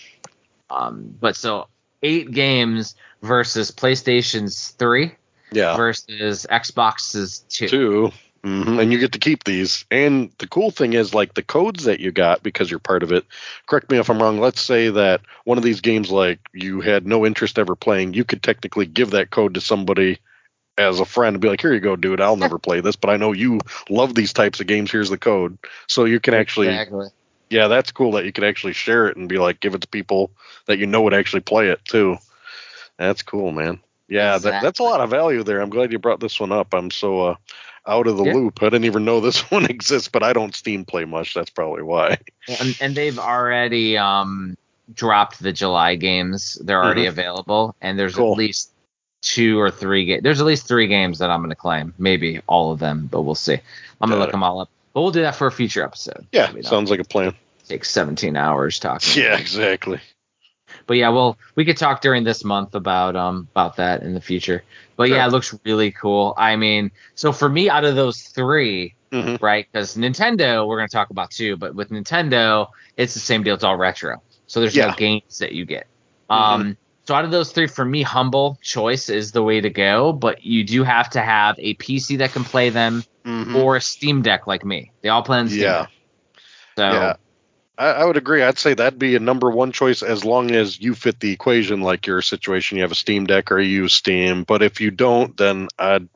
Speaker 5: Um, but so eight games versus PlayStation's three
Speaker 6: Yeah,
Speaker 5: versus Xbox's two.
Speaker 6: two. hmm And you get to keep these. And the cool thing is, like the codes that you got because you're part of it. Correct me if I'm wrong. Let's say that one of these games, like you had no interest ever playing, you could technically give that code to somebody as a friend and be like, "Here you go, dude. I'll never play this, but I know you love these types of games. Here's the code." So you can actually,
Speaker 5: Exactly.
Speaker 6: yeah, that's cool that you can actually share it and be like, give it to people that you know would actually play it too. That's cool, man. Yeah, that, that's a
Speaker 5: Exactly.
Speaker 6: lot of value there. I'm glad you brought this one up. I'm so uh, out of the
Speaker 5: Yeah.
Speaker 6: loop. I didn't even know this one exists, but I don't Steam play much. That's probably why.
Speaker 5: And, and they've already um, dropped the July games. They're already
Speaker 6: Mhm.
Speaker 5: available, and there's
Speaker 6: Cool.
Speaker 5: at least two or three games. There's at least three games that I'm going to claim. Maybe all of them, but we'll see. I'm going
Speaker 6: Got
Speaker 5: to look
Speaker 6: it.
Speaker 5: them all up. But we'll do that for a future episode.
Speaker 6: Yeah,
Speaker 5: Maybe not.
Speaker 6: sounds like a plan.
Speaker 5: Take seventeen hours talking.
Speaker 6: Yeah,
Speaker 5: about it.
Speaker 6: exactly.
Speaker 5: But yeah, well, we could talk during this month about um about that in the future. But yeah,
Speaker 6: Sure.
Speaker 5: it looks really cool. I mean, so for me, out of those three,
Speaker 6: hmm
Speaker 5: right? Because Nintendo, we're going to talk about too, but with Nintendo, it's the same deal. It's all retro, so there's
Speaker 6: Yeah.
Speaker 5: no games that you get. Um, so out of those three, for me, Humble Choice is the way to go. But you do have to have a P C that can play them,
Speaker 6: hmm
Speaker 5: or a Steam Deck like me. They all play on Steam
Speaker 6: Yeah.
Speaker 5: Deck. So
Speaker 6: Yeah. I, I would agree. I'd say that'd be a number one choice as long as you fit the equation, like your situation. You have a Steam Deck or you use Steam. But if you don't, then I'd,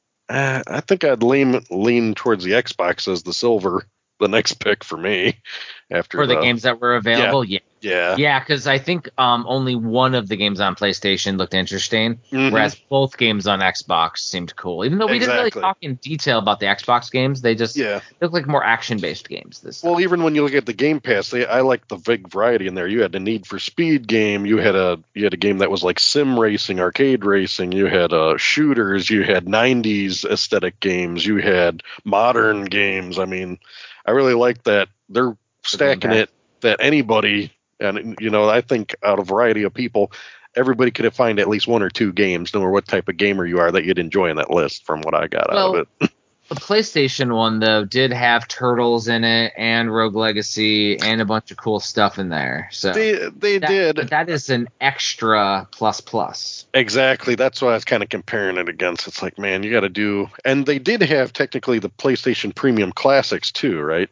Speaker 6: uh, I think I'd lean lean towards the Xbox as the silver, the next pick for me. After
Speaker 5: for the games that were available, yeah.
Speaker 6: yeah,
Speaker 5: Yeah, because I think um, only one of the games on PlayStation looked interesting,
Speaker 6: Mhm.
Speaker 5: whereas both games on Xbox seemed cool. Even though we didn't really
Speaker 6: Exactly.
Speaker 5: talk in detail about the Xbox games, they just
Speaker 6: yeah.
Speaker 5: look like more action-based games this
Speaker 6: Well,
Speaker 5: time.
Speaker 6: even when you look at the Game Pass, they, I like the big variety in there. You had a Need for Speed game. You had a you had a game that was like sim racing, arcade racing. You had uh, shooters. You had nineties aesthetic games. You had modern games. I mean, I really like that they're stacking
Speaker 5: Pass.
Speaker 6: it that anybody, and you know, I think out of a variety of people, everybody could find at least one or two games, no matter what type of gamer you are, that you'd enjoy in that list. From what I got
Speaker 5: Well,
Speaker 6: out of it.
Speaker 5: The PlayStation one, though, did have Turtles in it and Rogue Legacy and a bunch of cool stuff in there. So
Speaker 6: They they
Speaker 5: that,
Speaker 6: did.
Speaker 5: but that is an extra plus plus.
Speaker 6: Exactly. That's what I was kind of comparing it against. It's like, man, you got to do. And they did have technically the PlayStation Premium Classics too, right?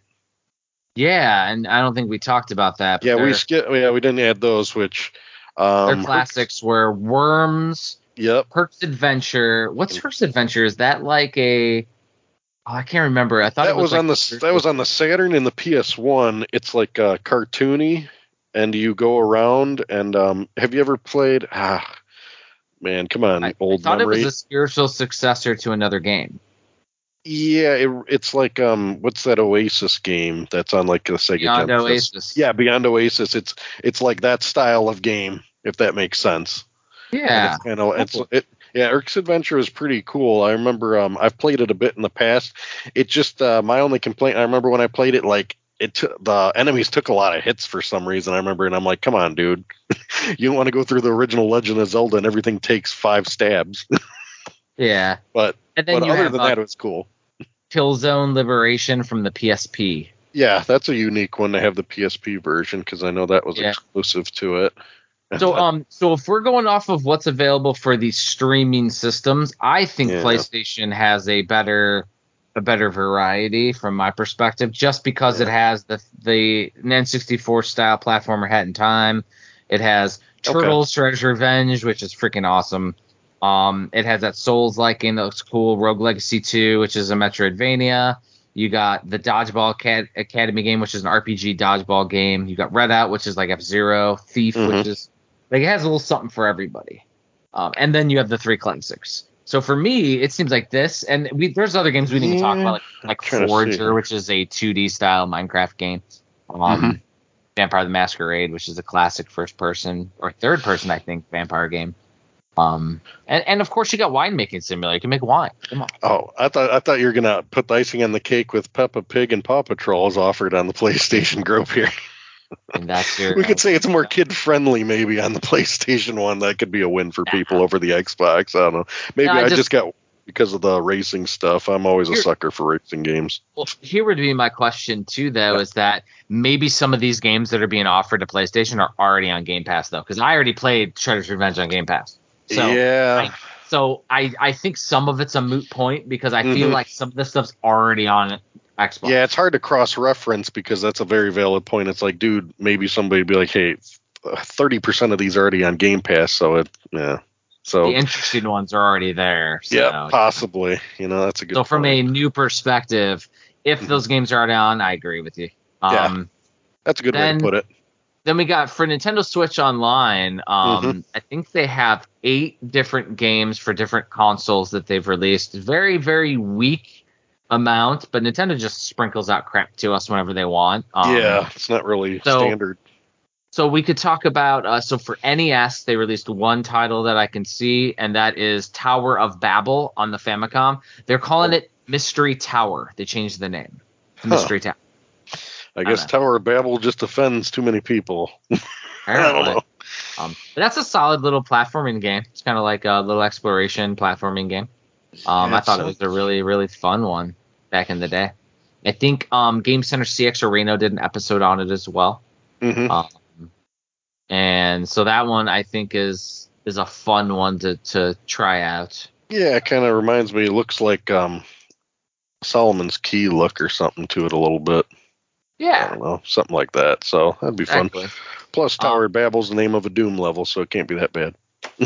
Speaker 5: Yeah, and I don't think we talked about that. But
Speaker 6: Yeah, we
Speaker 5: their,
Speaker 6: skip. Yeah, we didn't add those. Which,
Speaker 5: their
Speaker 6: um,
Speaker 5: classics were Worms,
Speaker 6: yep.
Speaker 5: Herc's Adventure. What's Herc's Adventure? Is that like a? Oh, I can't remember. I thought
Speaker 6: That
Speaker 5: it was,
Speaker 6: was
Speaker 5: like
Speaker 6: on the that was on the Saturn and the P S one. It's like uh, cartoony, and you go around. And um, have you ever played? Ah, man, come on,
Speaker 5: I, I
Speaker 6: old
Speaker 5: thought
Speaker 6: memory.
Speaker 5: it was a spiritual successor to another game.
Speaker 6: Yeah, it, it's like um, what's that Oasis game that's on like the Sega
Speaker 5: Beyond
Speaker 6: Genesis?
Speaker 5: Oasis.
Speaker 6: Yeah, Beyond Oasis. It's it's like that style of game, if that makes sense. And
Speaker 5: Yeah.
Speaker 6: it's kind of it's it. Yeah, Eric's Adventure is pretty cool. I remember um, I've played it a bit in the past. It just uh, my only complaint. I remember when I played it, like it t- the enemies took a lot of hits for some reason. I remember, and I'm like, come on, dude, you don't want to go through the original Legend of Zelda and everything takes five stabs.
Speaker 5: Yeah.
Speaker 6: but
Speaker 5: And then
Speaker 6: but
Speaker 5: you
Speaker 6: other
Speaker 5: have
Speaker 6: than
Speaker 5: uh,
Speaker 6: that, it was cool.
Speaker 5: Killzone Liberation from the P S P.
Speaker 6: Yeah, that's a unique one to have the P S P version because I know that was
Speaker 5: Yeah.
Speaker 6: exclusive to it.
Speaker 5: So um so if we're going off of what's available for these streaming systems, I think
Speaker 6: Yeah.
Speaker 5: PlayStation has a better a better variety from my perspective, just because
Speaker 6: Yeah.
Speaker 5: it has the the N sixty-four style platformer Hat in Time. It has Turtles Shredder's Revenge, which is freaking awesome. Um, it has that Souls-like game that looks cool. Rogue Legacy two, which is a Metroidvania. You got the Dodgeball Acad- Academy game, which is an R P G dodgeball game. You got Redout, which is like F-Zero. Thief,
Speaker 6: Mhm.
Speaker 5: which is like it has a little something for everybody. Um, and then you have the three classics. So for me, it seems like this, and we, there's other games we didn't even talk
Speaker 6: Yeah,
Speaker 5: about, like,
Speaker 6: I'm
Speaker 5: like
Speaker 6: trying to see
Speaker 5: Forager,
Speaker 6: here.
Speaker 5: which is a two D style Minecraft game. Um,
Speaker 6: Mhm.
Speaker 5: Vampire the Masquerade, which is a classic first person or third person, I think, vampire game. Um, and, and of course you got winemaking simulator. You can make wine. Come on.
Speaker 6: Oh, I thought I thought you were gonna put the icing on the cake with Peppa Pig and Paw Patrol as offered on the PlayStation Group here.
Speaker 5: And that's your.
Speaker 6: We could say it's more kid friendly, maybe on the PlayStation one. That could be a win for people over the Xbox. I don't know. Maybe
Speaker 5: No, I
Speaker 6: I, just,
Speaker 5: just-
Speaker 6: got because of the racing stuff. I'm always a
Speaker 5: You're-
Speaker 6: sucker for racing games.
Speaker 5: Well, here would be my question too, though,
Speaker 6: Yeah.
Speaker 5: is that maybe some of these games that are being offered to PlayStation are already on Game Pass, though, because I already played Shredder's Revenge on Game Pass. So
Speaker 6: yeah,
Speaker 5: I, so I, I think some of it's a moot point because I feel
Speaker 6: Mhm.
Speaker 5: like some of this stuff's already on Xbox.
Speaker 6: yeah. It's hard to cross reference because that's a very valid point. It's like, dude, maybe somebody would be like, hey, thirty percent of these are already on Game Pass, so it, yeah. So
Speaker 5: The interesting ones are already there. So,
Speaker 6: yeah, possibly. You know, that's a good.
Speaker 5: So from
Speaker 6: point.
Speaker 5: a new perspective, if
Speaker 6: Mhm.
Speaker 5: those games are already on, I agree with you. Um,
Speaker 6: That's a good way
Speaker 5: then-
Speaker 6: to put it.
Speaker 5: Then we got for Nintendo Switch Online. Um,
Speaker 6: Mhm.
Speaker 5: I think they have eight different games for different consoles that they've released. Very, very weak amount, but Nintendo just sprinkles out crap to us whenever they want. Um,
Speaker 6: Yeah, it's not really
Speaker 5: so-
Speaker 6: standard.
Speaker 5: So we could talk about. Uh, so for N E S, they released one title that I can see, and that is Tower of Babel on the Famicom. They're calling it Mystery Tower. They changed the name. to
Speaker 6: Huh.
Speaker 5: Mystery Tower.
Speaker 6: I guess
Speaker 5: know.
Speaker 6: Tower of Babel just offends too many people. I don't
Speaker 5: Apparently.
Speaker 6: know.
Speaker 5: Um, but that's a solid little platforming game. It's kind of like a little exploration platforming game. Um,
Speaker 6: Yeah,
Speaker 5: I thought
Speaker 6: so-
Speaker 5: it was a really, really fun one back in the day. I think um, Game Center C X Reno did an episode on it as well.
Speaker 6: Mhm.
Speaker 5: Um, and so that one I think is is a fun one to, to try out.
Speaker 6: Yeah, it kind of reminds me. It looks like um, Solomon's Key look or something to it a little bit. I
Speaker 5: Yeah,
Speaker 6: don't know, something like that. So that'd be fun.
Speaker 5: exactly.
Speaker 6: Plus, Tower
Speaker 5: Um,
Speaker 6: of Babel's the name of a Doom level, so it can't be that bad.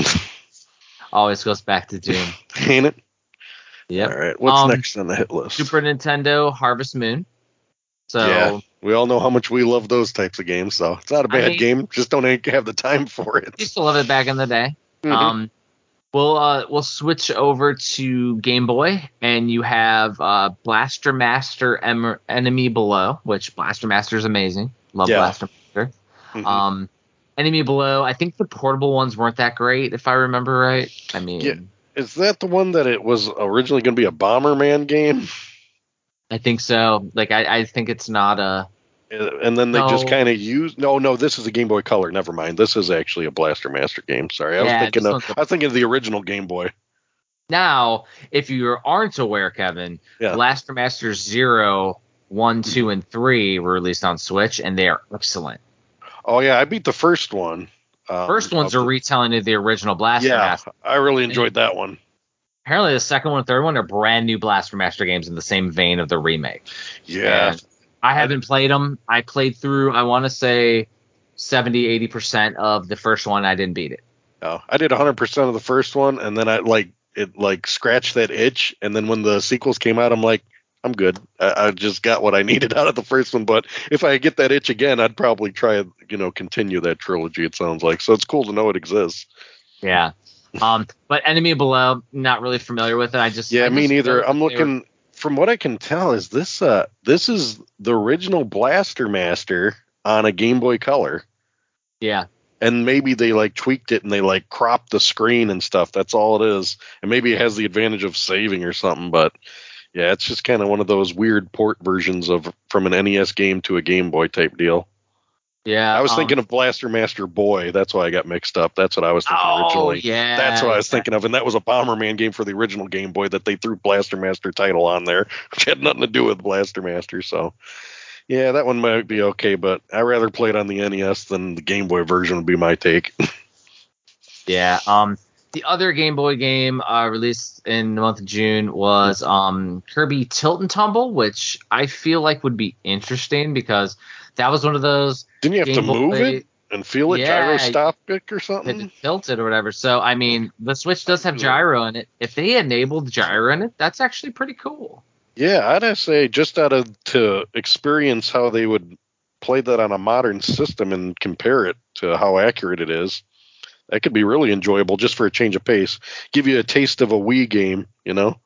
Speaker 5: Always goes back to Doom.
Speaker 6: Ain't it?
Speaker 5: Yep.
Speaker 6: All right. What's
Speaker 5: Um,
Speaker 6: next on the hit list?
Speaker 5: Super Nintendo Harvest Moon. So
Speaker 6: Yeah. We all know how much we love those types of games, so it's not a
Speaker 5: I
Speaker 6: bad
Speaker 5: mean-
Speaker 6: game. Just don't have the time for it.
Speaker 5: used to love it back in the day.
Speaker 6: Mhm.
Speaker 5: Um, we'll uh, we'll switch over to Game Boy, and you have uh, Blaster Master em- Enemy Below, which Blaster Master is amazing. Love
Speaker 6: Yeah.
Speaker 5: Blaster Master.
Speaker 6: Mhm.
Speaker 5: Um, Enemy Below. I think the portable ones weren't that great, if I remember right. I mean,
Speaker 6: Yeah. Is that the one that it was originally going to be a Bomberman game?
Speaker 5: I think so. Like, I, I think it's not a.
Speaker 6: And then they just
Speaker 5: No.
Speaker 6: kind of used. No, no, this is a Game Boy Color. Never mind. This is actually a Blaster Master game. Sorry, I was
Speaker 5: Yeah,
Speaker 6: thinking
Speaker 5: this
Speaker 6: of.
Speaker 5: one's a-
Speaker 6: I was thinking of the original Game Boy.
Speaker 5: Now, if you aren't aware, Kevin,
Speaker 6: Yeah.
Speaker 5: Blaster Master Zero, One, Two, and Three were released on Switch, and they are excellent.
Speaker 6: Oh yeah, I beat the first one. Um,
Speaker 5: First one's a
Speaker 6: of the-
Speaker 5: retelling of the original Blaster
Speaker 6: Yeah,
Speaker 5: Master.
Speaker 6: I really enjoyed that one.
Speaker 5: Apparently, the second one and third one are brand new Blaster Master games in the same vein of the remake.
Speaker 6: Yeah,
Speaker 5: And I haven't played them. I played through, I want to say, seventy, eighty percent of the first one. I didn't beat it.
Speaker 6: no, I did one hundred percent of the first one, and then I like it like scratched that itch, and then when the sequels came out, I'm like, I'm good. I, I just got what I needed out of the first one. But if I get that itch again, I'd probably try, you know, continue that trilogy. It sounds like so. It's cool to know it exists.
Speaker 5: Yeah. Um, but Enemy Below, not really familiar with it. I just
Speaker 6: Yeah,
Speaker 5: I
Speaker 6: me
Speaker 5: just
Speaker 6: neither.
Speaker 5: know
Speaker 6: I'm
Speaker 5: that they were-
Speaker 6: looking. From what I can tell, is this uh this is the original Blaster Master on a Game Boy Color,
Speaker 5: Yeah.
Speaker 6: and maybe they like tweaked it and they like cropped the screen and stuff. That's all it is, and maybe it has the advantage of saving or something. But yeah, it's just kind of one of those weird port versions of from an N E S game to a Game Boy type deal.
Speaker 5: Yeah.
Speaker 6: I was
Speaker 5: um,
Speaker 6: thinking of Blaster Master Boy. That's why I got mixed up. That's what I was thinking
Speaker 5: Oh,
Speaker 6: originally.
Speaker 5: yeah.
Speaker 6: That's what I was
Speaker 5: yeah.
Speaker 6: thinking of, and that was a Bomberman game for the original Game Boy that they threw Blaster Master title on there, which had nothing to do with Blaster Master. So, yeah, that one might be okay, but I rather play it on the N E S than the Game Boy version would be my take.
Speaker 5: Yeah. Um, the other Game Boy game uh, released in the month of June was um, Kirby Tilt and Tumble, which I feel like would be interesting because that was one of those
Speaker 6: Didn't you have
Speaker 5: Game
Speaker 6: to move
Speaker 5: Boy-
Speaker 6: it and feel it,
Speaker 5: Yeah,
Speaker 6: gyroscopic or
Speaker 5: that
Speaker 6: something?
Speaker 5: it tilted or whatever. So I mean, the Switch does have gyro in it. If they enabled gyro in it, that's actually pretty cool.
Speaker 6: Yeah, I'd have to say just out of to experience how they would play that on a modern system and compare it to how accurate it is. that could be really enjoyable just for a change of pace. Give you a taste of a Wii game, you know?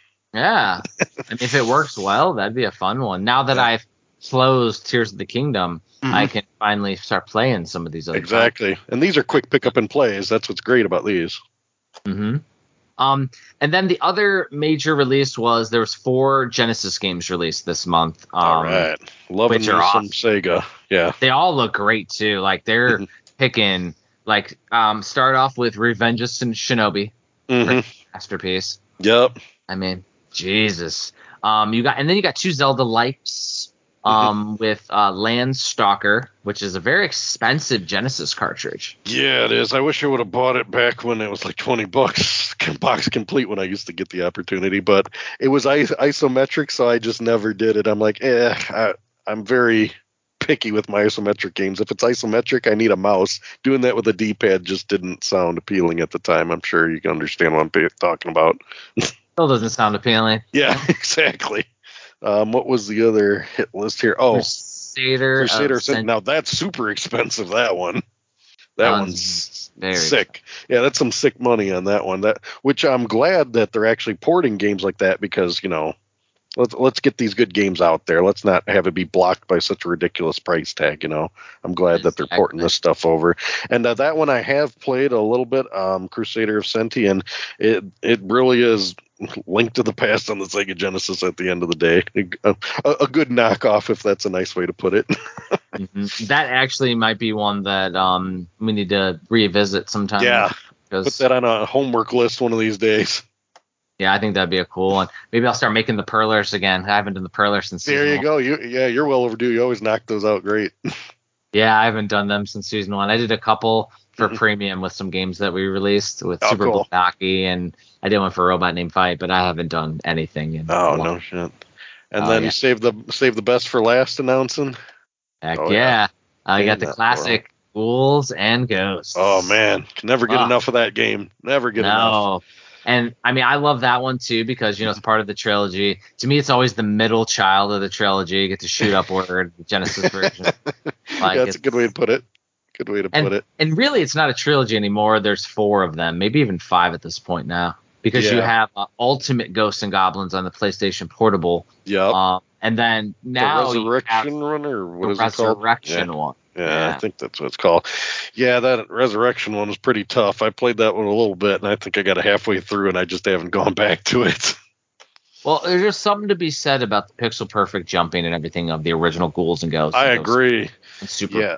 Speaker 5: Yeah. And if it works well, that'd be a fun one. Now that
Speaker 6: Yeah.
Speaker 5: I've closed Tears of the Kingdom,
Speaker 6: Mhm.
Speaker 5: I can finally start playing some of these other
Speaker 6: Exactly. And these are quick pick up and plays. That's what's great about these.
Speaker 5: Mm-hmm. Um, and then the other major release was there was four Genesis games released this month. Um,
Speaker 6: All right. Loving
Speaker 5: which
Speaker 6: me
Speaker 5: are
Speaker 6: some
Speaker 5: awesome.
Speaker 6: Sega. Yeah.
Speaker 5: They all look great too. Like they're
Speaker 6: Mhm.
Speaker 5: picking like um start off with Revenge of Shin- Shinobi,
Speaker 6: hmm
Speaker 5: masterpiece.
Speaker 6: Yep.
Speaker 5: I mean, Jesus. Um, you got and then you got two Zelda likes. Um, with uh, Landstalker, which is a very expensive Genesis cartridge.
Speaker 6: Yeah, it is. I wish I would have bought it back when it was like twenty bucks, box complete, when I used to get the opportunity. But it was is- isometric, so I just never did it. I'm like, eh, I, I'm very picky with my isometric games. If it's isometric, I need a mouse. Doing that with a D-pad just didn't sound appealing at the time. I'm sure you can understand what I'm pa- talking about.
Speaker 5: Still doesn't sound appealing.
Speaker 6: Yeah, exactly. Um, what was the other hit list here? Oh,
Speaker 5: Crusader,
Speaker 6: Crusader.
Speaker 5: of Cent-
Speaker 6: Now that's super expensive. That one. That
Speaker 5: That
Speaker 6: one's
Speaker 5: one's very
Speaker 6: sick. Yeah, that's some sick money on that one. That which I'm glad that they're actually porting games like that, because, you know, let's let's get these good games out there. Let's not have it be blocked by such a ridiculous price tag, you know. I'm glad that they're porting this stuff over. And uh, that one I have played a little bit, um, Crusader of Senti, and it it really is Link to the Past on the Sega Genesis at the end of the day. A, a, a good knockoff, if that's a nice way to put it.
Speaker 5: Mhm. That actually might be one that um we need to revisit sometime.
Speaker 6: Yeah.
Speaker 5: Because
Speaker 6: Put that on a homework list one of these days.
Speaker 5: yeah, I think that'd be a cool one. Maybe I'll start making the Perlers again. I haven't done the Perlers since
Speaker 6: There
Speaker 5: season
Speaker 6: you
Speaker 5: one.
Speaker 6: go. You yeah, you're well overdue. You always knock those out great.
Speaker 5: Yeah, I haven't done them since season one. I did a couple for
Speaker 6: Mhm.
Speaker 5: premium with some games that we released with
Speaker 6: Oh,
Speaker 5: Super
Speaker 6: cool.
Speaker 5: Bonaki, and I did one for Robot Named Fight, but I haven't done anything in
Speaker 6: Oh,
Speaker 5: a while.
Speaker 6: no shit. And
Speaker 5: Oh,
Speaker 6: then
Speaker 5: yeah.
Speaker 6: you save the save the best for last announcing.
Speaker 5: Heck
Speaker 6: Oh,
Speaker 5: yeah.
Speaker 6: yeah.
Speaker 5: I
Speaker 6: Damn
Speaker 5: got the
Speaker 6: that
Speaker 5: classic Ghouls and Ghosts.
Speaker 6: Oh man, can never get
Speaker 5: Ah.
Speaker 6: enough of that game. Never get enough.
Speaker 5: No. And I mean, I love that one too because, you know, it's part of the trilogy. To me, it's always the middle child of the trilogy. You get to shoot upward, the Genesis version. Like,
Speaker 6: yeah, that's a good way to put it. Good way to
Speaker 5: and,
Speaker 6: put it.
Speaker 5: And really, it's not a trilogy anymore. There's four of them, maybe even five at this point now, because you
Speaker 6: Yeah.
Speaker 5: have uh, Ultimate Ghosts and Goblins on the PlayStation Portable.
Speaker 6: Yep.
Speaker 5: Um, and then now
Speaker 6: the
Speaker 5: you have
Speaker 6: Resurrection Runner, or what
Speaker 5: the
Speaker 6: is it called?
Speaker 5: Resurrection
Speaker 6: Yeah.
Speaker 5: one.
Speaker 6: Yeah,
Speaker 5: Yeah.
Speaker 6: I think that's what it's called. Yeah, that Resurrection one was pretty tough. I played that one a little bit, and I think I got it halfway through, and I just haven't gone back to it.
Speaker 5: Well, there's just something to be said about the pixel perfect jumping and everything of the original Ghouls and Ghosts.
Speaker 6: I
Speaker 5: and Ghosts.
Speaker 6: agree.
Speaker 5: It's super.
Speaker 6: Yeah.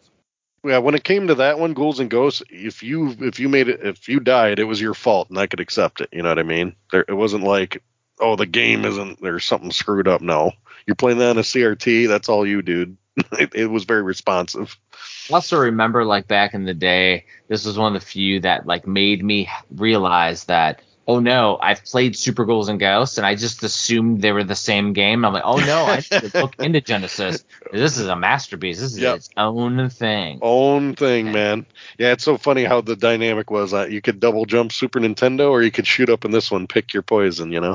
Speaker 6: Yeah, when it came to that one, Ghouls and Ghosts, if you if you made it, if you died, it was your fault, and I could accept it. You know what I mean? There, it wasn't like, oh, the game isn't, there's something screwed up. No, you're playing that on a C R T. That's all you, dude. it, it was very responsive.
Speaker 5: I also remember, like, back in the day, this was one of the few that, like, made me realize that, oh, no, I've played Super Ghouls and Ghosts, and I just assumed they were the same game. I'm like, oh, no, I need to look into Genesis. This is a masterpiece. This is
Speaker 6: Yep.
Speaker 5: its own thing.
Speaker 6: Own thing, man. Yeah, it's so funny how the dynamic was. Uh, you could double jump Super Nintendo, or you could shoot up in this one, pick your poison, you know?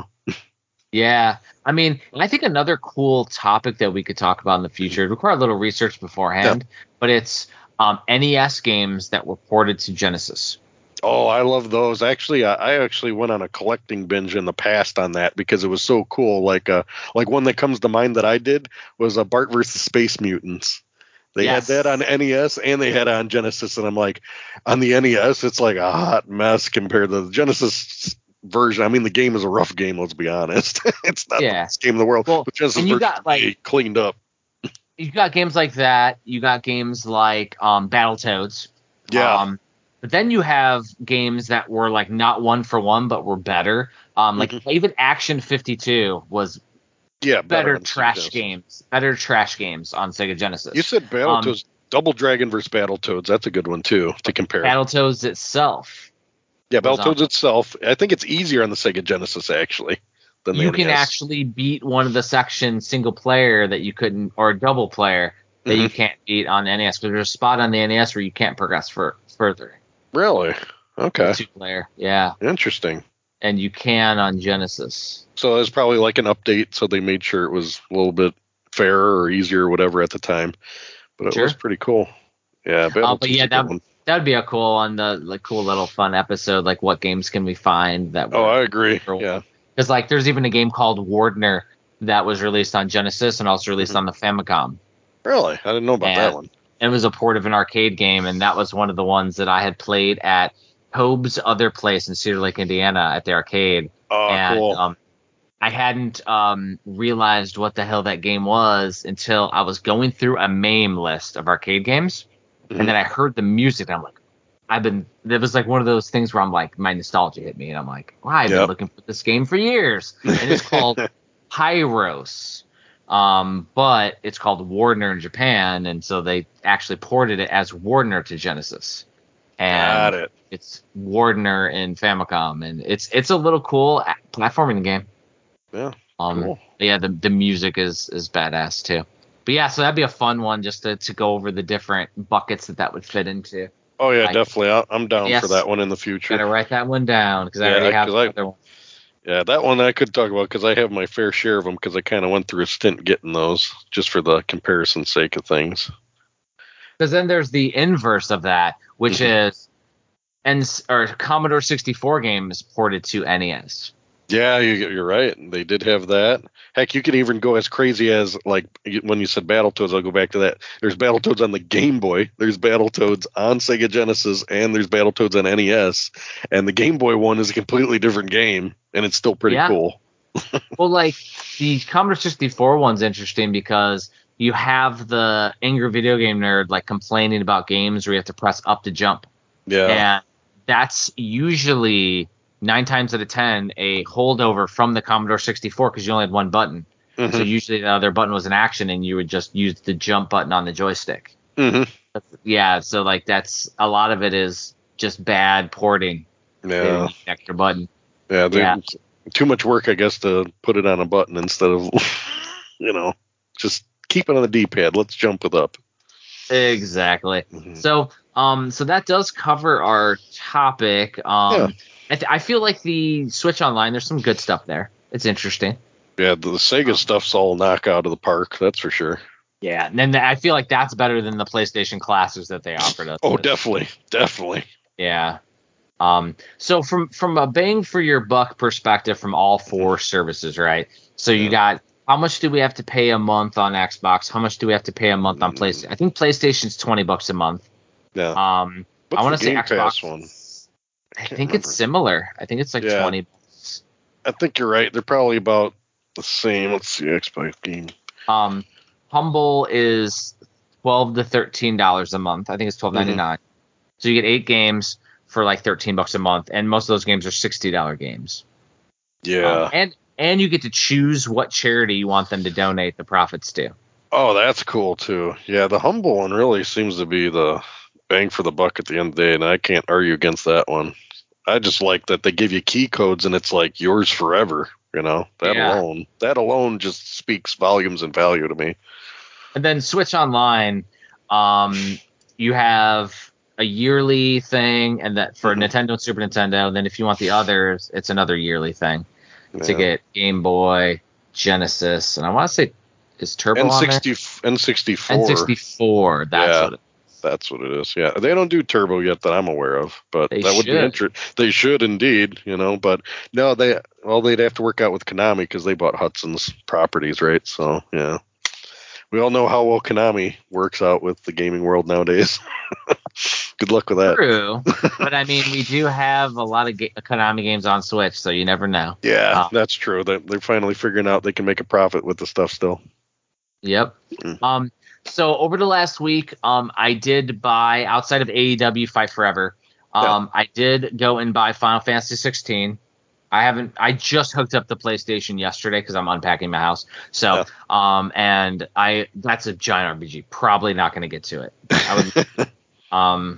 Speaker 5: Yeah. I mean, I think another cool topic that we could talk about in the future, it require a little research beforehand, but it's um, N E S games that were ported to Genesis.
Speaker 6: Oh, I love those. Actually, I, I actually went on a collecting binge in the past on that because it was so cool. Like, uh, like one that comes to mind that I did was uh, Bart versus Space Mutants. They
Speaker 5: Yes.
Speaker 6: had that on N E S and they had it on Genesis, and I'm like, on the N E S, it's like a hot mess compared to the Genesis version. I mean, the game is a rough game. Let's be honest. It's not
Speaker 5: Yeah.
Speaker 6: the best game in the world.
Speaker 5: Well,
Speaker 6: but Genesis
Speaker 5: and you
Speaker 6: version
Speaker 5: got, like-
Speaker 6: is cleaned up.
Speaker 5: You got games like that. You got games like um, Battletoads.
Speaker 6: Yeah.
Speaker 5: Um, but then you have games that were like not one for one, but were better. Um, like
Speaker 6: Mhm.
Speaker 5: even Action fifty-two was
Speaker 6: Yeah,
Speaker 5: better
Speaker 6: on
Speaker 5: trash
Speaker 6: Genesis.
Speaker 5: games. Better trash games on Sega Genesis.
Speaker 6: You said Battletoads,
Speaker 5: Um,
Speaker 6: Double Dragon versus Battletoads. That's a good one too to compare.
Speaker 5: Battletoads itself.
Speaker 6: yeah,
Speaker 5: was on-
Speaker 6: Battletoads itself. I think it's easier on the Sega Genesis actually than
Speaker 5: You
Speaker 6: the
Speaker 5: can
Speaker 6: N E S.
Speaker 5: actually beat one of the sections single player that you couldn't, or a double player that you
Speaker 6: Mhm.
Speaker 5: can't beat on N E S. Because there's a spot on the N E S where you can't progress for further.
Speaker 6: Really? Okay.
Speaker 5: Two player, yeah,
Speaker 6: Interesting.
Speaker 5: and you can on Genesis.
Speaker 6: So it was probably like an update, so they made sure it was a little bit fairer or easier or whatever at the time. But it
Speaker 5: Sure.
Speaker 6: was pretty cool. Yeah,
Speaker 5: Uh, but
Speaker 6: Battletoads
Speaker 5: yeah,
Speaker 6: a good
Speaker 5: that
Speaker 6: one.
Speaker 5: that would be a cool on the like cool little fun episode. Like, what games can we find that?
Speaker 6: Oh, I agree. Yeah.
Speaker 5: Because like, there's even a game called Wardner that was released on Genesis and also released
Speaker 6: Mhm.
Speaker 5: on the Famicom.
Speaker 6: Really? I didn't know about
Speaker 5: And
Speaker 6: that one.
Speaker 5: It was a port of an arcade game, and that was one of the ones that I had played at Hobe's other place in Cedar Lake, Indiana, at the arcade.
Speaker 6: Oh,
Speaker 5: and
Speaker 6: cool.
Speaker 5: um, I hadn't um, realized what the hell that game was until I was going through a MAME list of arcade games,
Speaker 6: Mhm.
Speaker 5: and then I heard the music, and I'm like, I've been. It was like one of those things where I'm like, my nostalgia hit me, and I'm like, wow, I've been
Speaker 6: Yep.
Speaker 5: looking for this game for years, and it's called Hyros. Um, but it's called Wardner in Japan, and so they actually ported it as Wardner to Genesis. And
Speaker 6: Got it.
Speaker 5: it's Wardner in Famicom, and it's it's a little cool platforming game.
Speaker 6: Yeah.
Speaker 5: Um,
Speaker 6: Cool.
Speaker 5: yeah, the the music is is badass too. But yeah, so that'd be a fun one just to, to go over the different buckets that that would fit into.
Speaker 6: Oh yeah,
Speaker 5: Like,
Speaker 6: definitely. I- I'm down
Speaker 5: yes,
Speaker 6: for that one in the future.
Speaker 5: Gotta write that one down because I
Speaker 6: Yeah,
Speaker 5: already have
Speaker 6: 'cause I-
Speaker 5: another one.
Speaker 6: Yeah, that one I could talk about because I have my fair share of them because I kind of went through a stint getting those just for the comparison sake of things.
Speaker 5: Because then there's the inverse of that, which
Speaker 6: Mhm.
Speaker 5: is N or Commodore sixty-four games ported to N E S.
Speaker 6: Yeah, you, you're right. They did have that. Heck, you could even go as crazy as, like, you- when you said Battletoads, I'll go back to that. There's Battletoads on the Game Boy, there's Battletoads on Sega Genesis, and there's Battletoads on N E S. And the Game Boy one is a completely different game, and it's still pretty
Speaker 5: Yeah.
Speaker 6: cool.
Speaker 5: Well, like the Commodore sixty-four one's interesting because you have the angry video game nerd like complaining about games where you have to press up to jump.
Speaker 6: Yeah.
Speaker 5: And that's usually nine times out of ten a holdover from the Commodore sixty-four because you only had one button.
Speaker 6: Mhm.
Speaker 5: So usually the other button was an action, and you would just use the jump button on the joystick.
Speaker 6: Mhm.
Speaker 5: Yeah, so like that's a lot of it is just bad porting. They didn't
Speaker 6: Yeah.
Speaker 5: need an extra button.
Speaker 6: Yeah. they-
Speaker 5: Yeah.
Speaker 6: Too much work, I guess, to put it on a button instead of, you know, just keep it on the D-pad. Let's jump it up.
Speaker 5: Exactly.
Speaker 6: Mhm.
Speaker 5: So, um, so that does cover our topic. Um,
Speaker 6: Yeah.
Speaker 5: I, th- I feel like the Switch Online, there's some good stuff there. It's interesting.
Speaker 6: Yeah, the, the Sega stuff's all knock out of the park, that's for sure.
Speaker 5: Yeah, and then the, I feel like that's better than the PlayStation classes that they offered us.
Speaker 6: Oh, definitely, definitely.
Speaker 5: Yeah. Um, so from from a bang for your buck perspective from all four services, right? So you
Speaker 6: Yeah.
Speaker 5: got how much do we have to pay a month on Xbox? How much do we have to pay a month on
Speaker 6: Mm.
Speaker 5: PlayStation? I think PlayStation's twenty bucks a month.
Speaker 6: Yeah.
Speaker 5: Um,
Speaker 6: What's
Speaker 5: I want
Speaker 6: the
Speaker 5: to say
Speaker 6: Game
Speaker 5: Xbox.
Speaker 6: Pass one?
Speaker 5: I
Speaker 6: Can't
Speaker 5: think
Speaker 6: remember.
Speaker 5: it's similar. I think it's like
Speaker 6: Yeah.
Speaker 5: twenty bucks.
Speaker 6: I think you're right. They're probably about the same. Let's see, Xbox Game.
Speaker 5: Um, Humble is twelve to thirteen dollars a month. I think it's twelve ninety nine. So you get eight games for like thirteen bucks a month, and most of those games are sixty dollar games.
Speaker 6: Yeah.
Speaker 5: Um, and and you get to choose what charity you want them to donate the profits to.
Speaker 6: Oh, that's cool too. Yeah, the Humble one really seems to be the bang for the buck at the end of the day, and I can't argue against that one. I just like that they give you key codes and it's like yours forever. You know, that
Speaker 5: Yeah.
Speaker 6: alone, that alone just speaks volumes and value to me.
Speaker 5: And then Switch Online, um, you have a yearly thing, and that for
Speaker 6: Mhm.
Speaker 5: Nintendo and Super Nintendo. And then if you want the others, it's another yearly thing to
Speaker 6: Yeah.
Speaker 5: get Game Boy, Genesis, and I want to say is Turbo
Speaker 6: N
Speaker 5: on there?
Speaker 6: sixty, N sixty-four.
Speaker 5: N sixty-four. That's
Speaker 6: Yeah.
Speaker 5: what it
Speaker 6: That's what it is. Yeah, they don't do turbo yet that I'm aware of, but
Speaker 5: They
Speaker 6: that would be
Speaker 5: should.
Speaker 6: interesting. They should indeed, you know. But no, they well they'd have to work out with Konami because they bought Hudson's properties, right? So yeah, we all know how well Konami works out with the gaming world nowadays. Good luck with that.
Speaker 5: True, but I mean, we do have a lot of ga- Konami games on Switch, so you never know.
Speaker 6: Yeah,
Speaker 5: Uh,
Speaker 6: that's true. They're, they're finally figuring out they can make a profit with the stuff still.
Speaker 5: Yep.
Speaker 6: Mm.
Speaker 5: Um. So over the last week, um, I did buy outside of A E W Fight Forever. Um, I did go and buy Final Fantasy sixteen. I haven't. I just hooked up the PlayStation yesterday because I'm unpacking my house. So, um, and I that's a giant R P G. Probably not going to get to it. I would. um.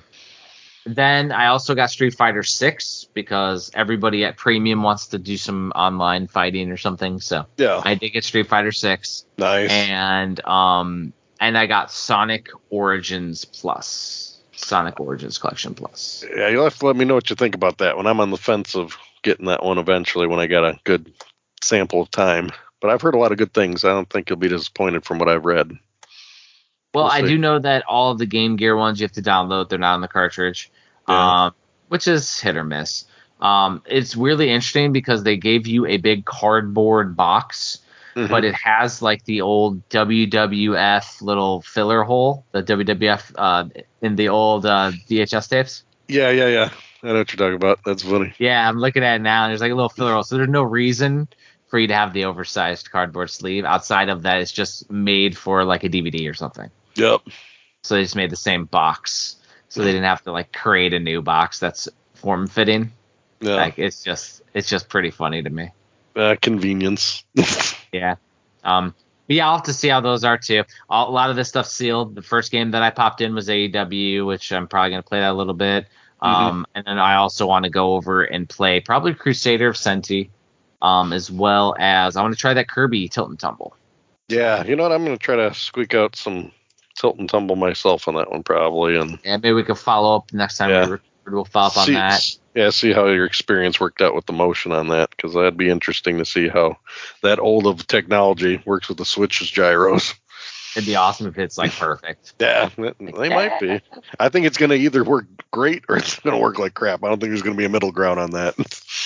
Speaker 5: Then I also got Street Fighter six because everybody at Premium wants to do some online fighting or something. So
Speaker 6: Yeah,
Speaker 5: I did get Street Fighter six.
Speaker 6: nice.
Speaker 5: And um and I got Sonic Origins Plus. Sonic Origins Collection Plus.
Speaker 6: Yeah, you'll have to let me know what you think about that when I'm on the fence of getting that one eventually when I got a good sample of time. But I've heard a lot of good things. I don't think you'll be disappointed from what I've read.
Speaker 5: Well,
Speaker 6: We'll
Speaker 5: I
Speaker 6: see.
Speaker 5: do know that all of the Game Gear ones you have to download. They're not on the cartridge,
Speaker 6: Yeah.
Speaker 5: um, which is hit or miss. Um, it's really interesting because they gave you a big cardboard box,
Speaker 6: Mhm.
Speaker 5: but it has like the old W W F little filler hole, the W W F uh, in the old uh, V H S tapes.
Speaker 6: Yeah, yeah, yeah. I know what you're talking about. That's funny.
Speaker 5: Yeah, I'm looking at it now, and there's like a little filler hole. So there's no reason for you to have the oversized cardboard sleeve outside of that. It's just made for like a D V D or something.
Speaker 6: Yep.
Speaker 5: So they just made the same box, so they didn't have to like create a new box that's form fitting.
Speaker 6: Yeah.
Speaker 5: Like it's just it's just pretty funny to me.
Speaker 6: Uh, convenience.
Speaker 5: Yeah. Um. But yeah, I'll have to see how those are too. All, a lot of this stuff's sealed. The first game that I popped in was A E W, which I'm probably gonna play that a little bit. Um. And then I also want to go over and play probably Crusader of Senti, um, as well as I want to try that Kirby Tilt and Tumble.
Speaker 6: Yeah, you know what? I'm going to try to squeak out some tilt and tumble myself on that one probably, and
Speaker 5: Yeah, maybe we could follow up next time
Speaker 6: Yeah.
Speaker 5: we record. We'll follow up on
Speaker 6: see,
Speaker 5: that.
Speaker 6: yeah, see how your experience worked out with the motion on that, because that'd be interesting to see how that old of technology works with the Switch's gyros.
Speaker 5: It'd be awesome if it's like perfect.
Speaker 6: Yeah, they might be. I think it's going to either work great or it's going to work like crap. I don't think there's going to be a middle ground on that.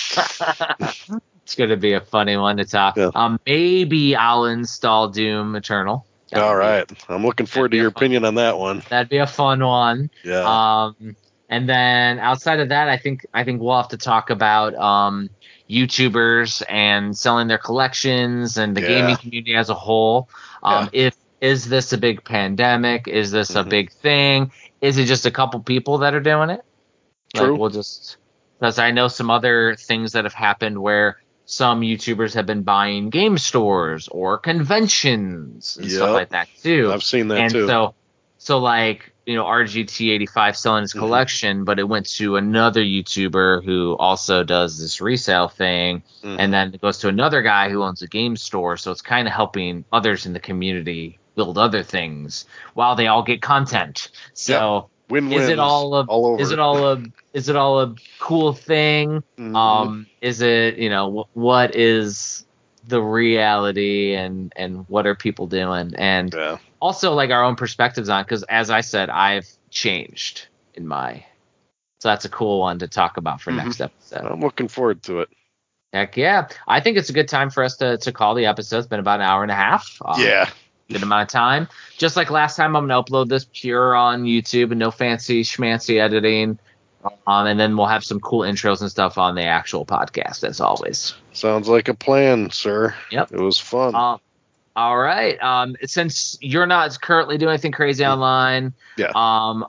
Speaker 5: It's going to be a funny one to talk.
Speaker 6: Yeah.
Speaker 5: Um, maybe I'll install Doom Eternal. That
Speaker 6: All
Speaker 5: would be-
Speaker 6: right, I'm looking forward to
Speaker 5: be a
Speaker 6: your
Speaker 5: fun-
Speaker 6: opinion on that one.
Speaker 5: That'd be a fun one.
Speaker 6: Yeah.
Speaker 5: Um, and then outside of that, I think I think we'll have to talk about um, YouTubers and selling their collections and the
Speaker 6: Yeah.
Speaker 5: gaming community as a whole. Um, If is this a big pandemic? Is this a
Speaker 6: Mhm.
Speaker 5: big thing? Is it just a couple people that are doing it?
Speaker 6: True.
Speaker 5: Like we'll just because I know some other things that have happened where some YouTubers have been buying game stores or conventions and stuff
Speaker 6: Yep.
Speaker 5: like that too.
Speaker 6: I've seen that
Speaker 5: and
Speaker 6: too.
Speaker 5: so so like you know R G T eighty-five selling his
Speaker 6: Mhm.
Speaker 5: collection, but it went to another YouTuber who also does this resale thing,
Speaker 6: Mhm.
Speaker 5: and then it goes to another guy who owns a game store. So it's kind of helping others in the community build other things while they all get content. So
Speaker 6: Win-wins
Speaker 5: is it all a
Speaker 6: all over.
Speaker 5: is it all a is it all a cool thing?
Speaker 6: Mhm.
Speaker 5: Um, is it you know wh- what is the reality and and what are people doing and
Speaker 6: Yeah.
Speaker 5: also like our own perspectives on because as I said I've changed in my so that's a cool one to talk about for
Speaker 6: Mhm.
Speaker 5: next episode.
Speaker 6: I'm looking forward to it.
Speaker 5: Heck yeah, I think it's a good time for us to to call the episode. It's been about an hour and a half. Um,
Speaker 6: Yeah.
Speaker 5: good amount of time. Just like last time, I'm gonna upload this pure on YouTube and no fancy schmancy editing. Um, and then we'll have some cool intros and stuff on the actual podcast, as always.
Speaker 6: Sounds like a plan, sir.
Speaker 5: Yep.
Speaker 6: It was fun.
Speaker 5: Um, all right. Um, since you're not currently doing anything crazy online,
Speaker 6: Yeah.
Speaker 5: um,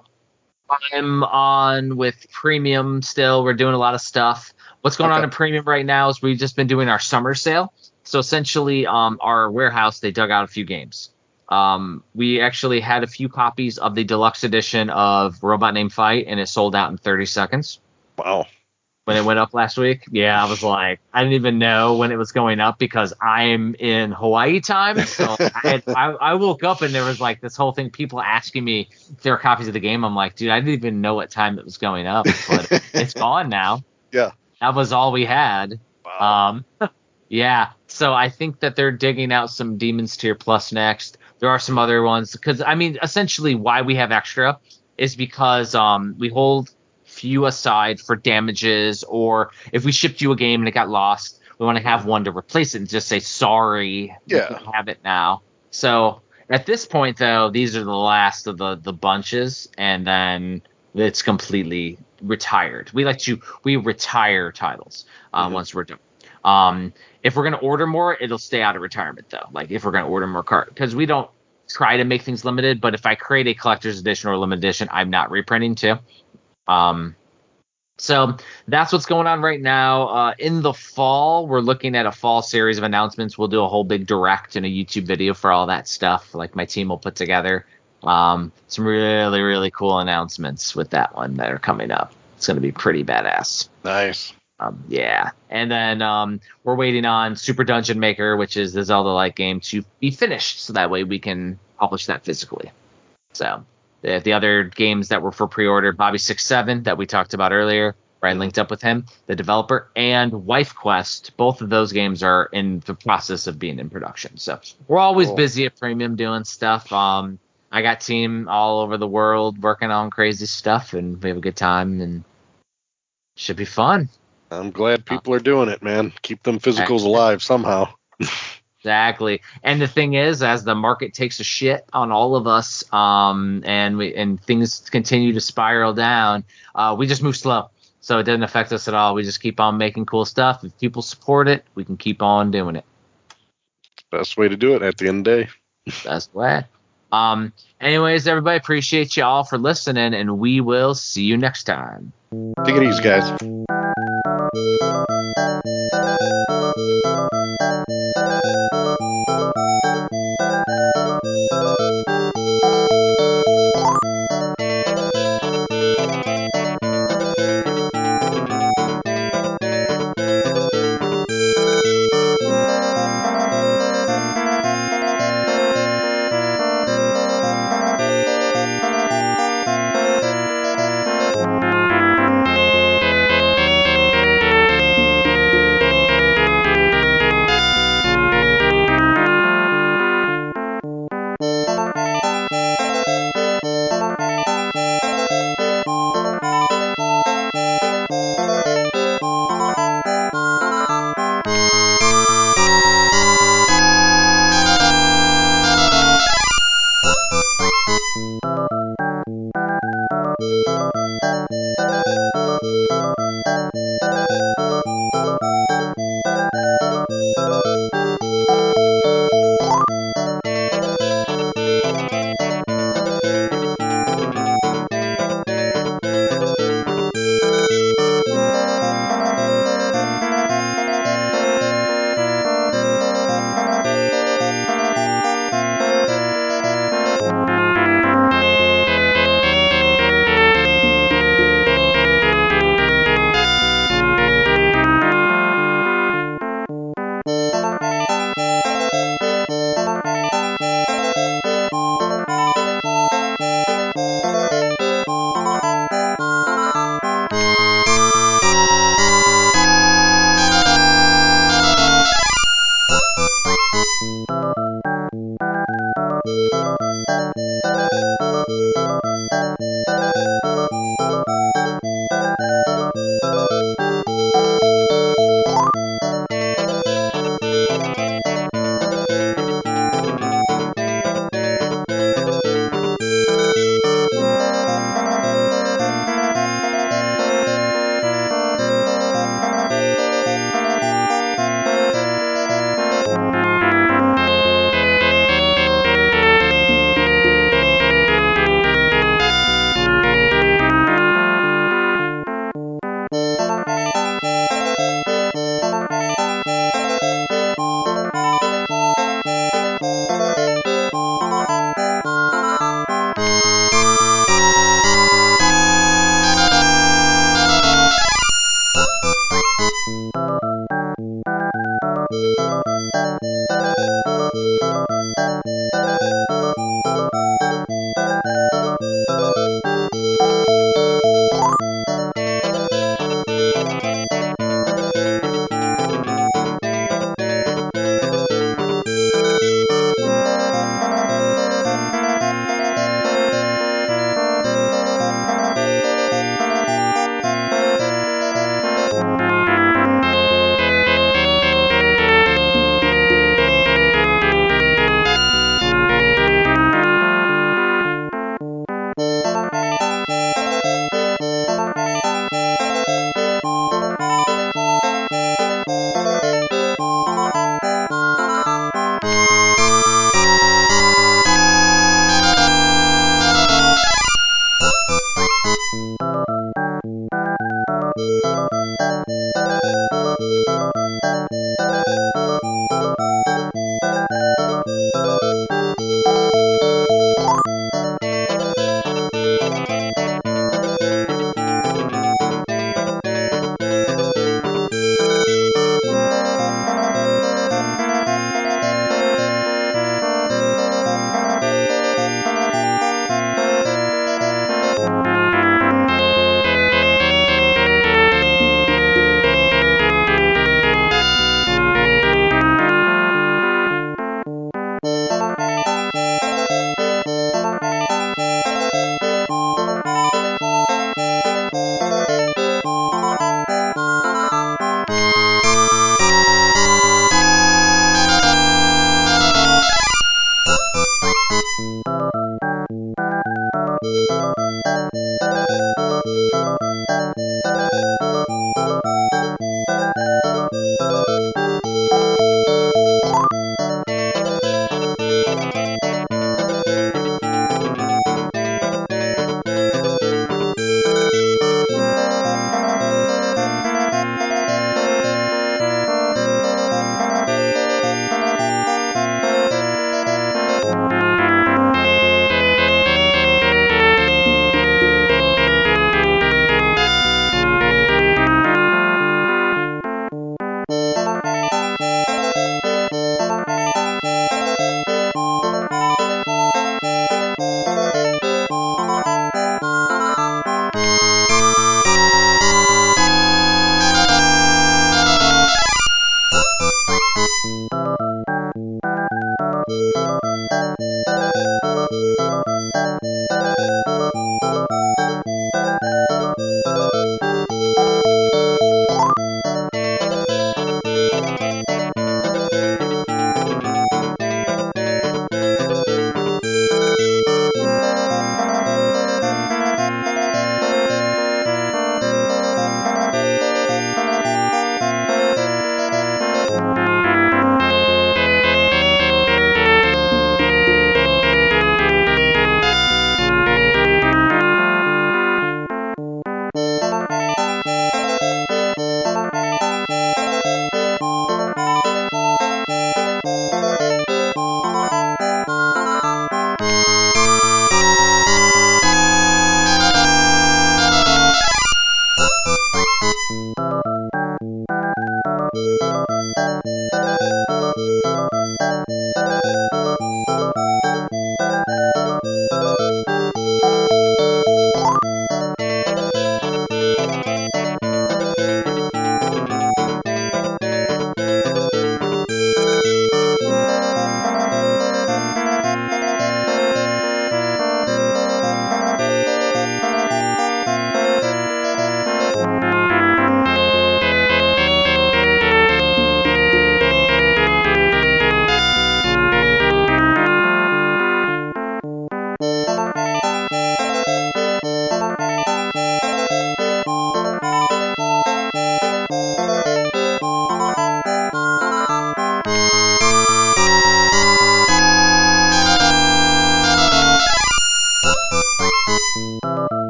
Speaker 5: I'm on with Premium still. We're doing a lot of stuff. What's going
Speaker 6: Okay.
Speaker 5: on in Premium right now is we've just been doing our summer sale. So essentially, um, our warehouse, they dug out a few games. Um, we actually had a few copies of the deluxe edition of Robot Named Fight, and it sold out in thirty seconds
Speaker 6: Wow.
Speaker 5: when it went up last week. Yeah, I was like, I didn't even know when it was going up because I'm in Hawaii time. So I, had, I, I woke up and there was like this whole thing, people asking me if there were copies of the game. I'm like, dude, I didn't even know what time it was going up, but it's gone now.
Speaker 6: Yeah.
Speaker 5: That was all we had.
Speaker 6: Wow.
Speaker 5: Um, yeah. So I think that they're digging out some Demons Tier Plus next. There are some other ones because I mean, essentially, why we have extra is because um, we hold few aside for damages, or if we shipped you a game and it got lost, we want to have one to replace it and just say sorry.
Speaker 6: Yeah.
Speaker 5: We can't have it now. So at this point, though, these are the last of the the bunches, and then it's completely retired. We like to we retire titles uh,
Speaker 6: Mhm.
Speaker 5: once we're done. Um, if we're gonna order more, it'll stay out of retirement though. Like if we're gonna order more cards, because we don't try to make things limited. But if I create a collector's edition or limited edition, I'm not reprinting too. Um, so that's what's going on right now. Uh, in the fall, we're looking at a fall series of announcements. We'll do a whole big direct and a YouTube video for all that stuff. Like my team will put together um, some really really cool announcements with that one that are coming up. It's gonna be pretty badass.
Speaker 6: Nice.
Speaker 5: Um, yeah, and then um, we're waiting on Super Dungeon Maker, which is the Zelda-like game, to be finished, so that way we can publish that physically. So the, the other games that were for pre-order, Bobby six seven that we talked about earlier, where I linked up with him, the developer, and Wife Quest, both of those games are in the process of being in production. So we're always
Speaker 6: Cool.
Speaker 5: busy at Premium doing stuff. Um, I got team all over the world working on crazy stuff, and we have a good time, and should be fun.
Speaker 6: I'm glad people are doing it, man. Keep them physicals alive somehow.
Speaker 5: Exactly. And the thing is, as the market takes a shit on all of us, um, and we and things continue to spiral down, uh, we just move slow. So it doesn't affect us at all. We just keep on making cool stuff. If people support it, we can keep on doing it.
Speaker 6: Best way to do it at the end of the day.
Speaker 5: Best way. Um, anyways, everybody, appreciate you all for listening, and we will see you next time.
Speaker 6: Take it easy, guys.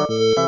Speaker 1: Bye.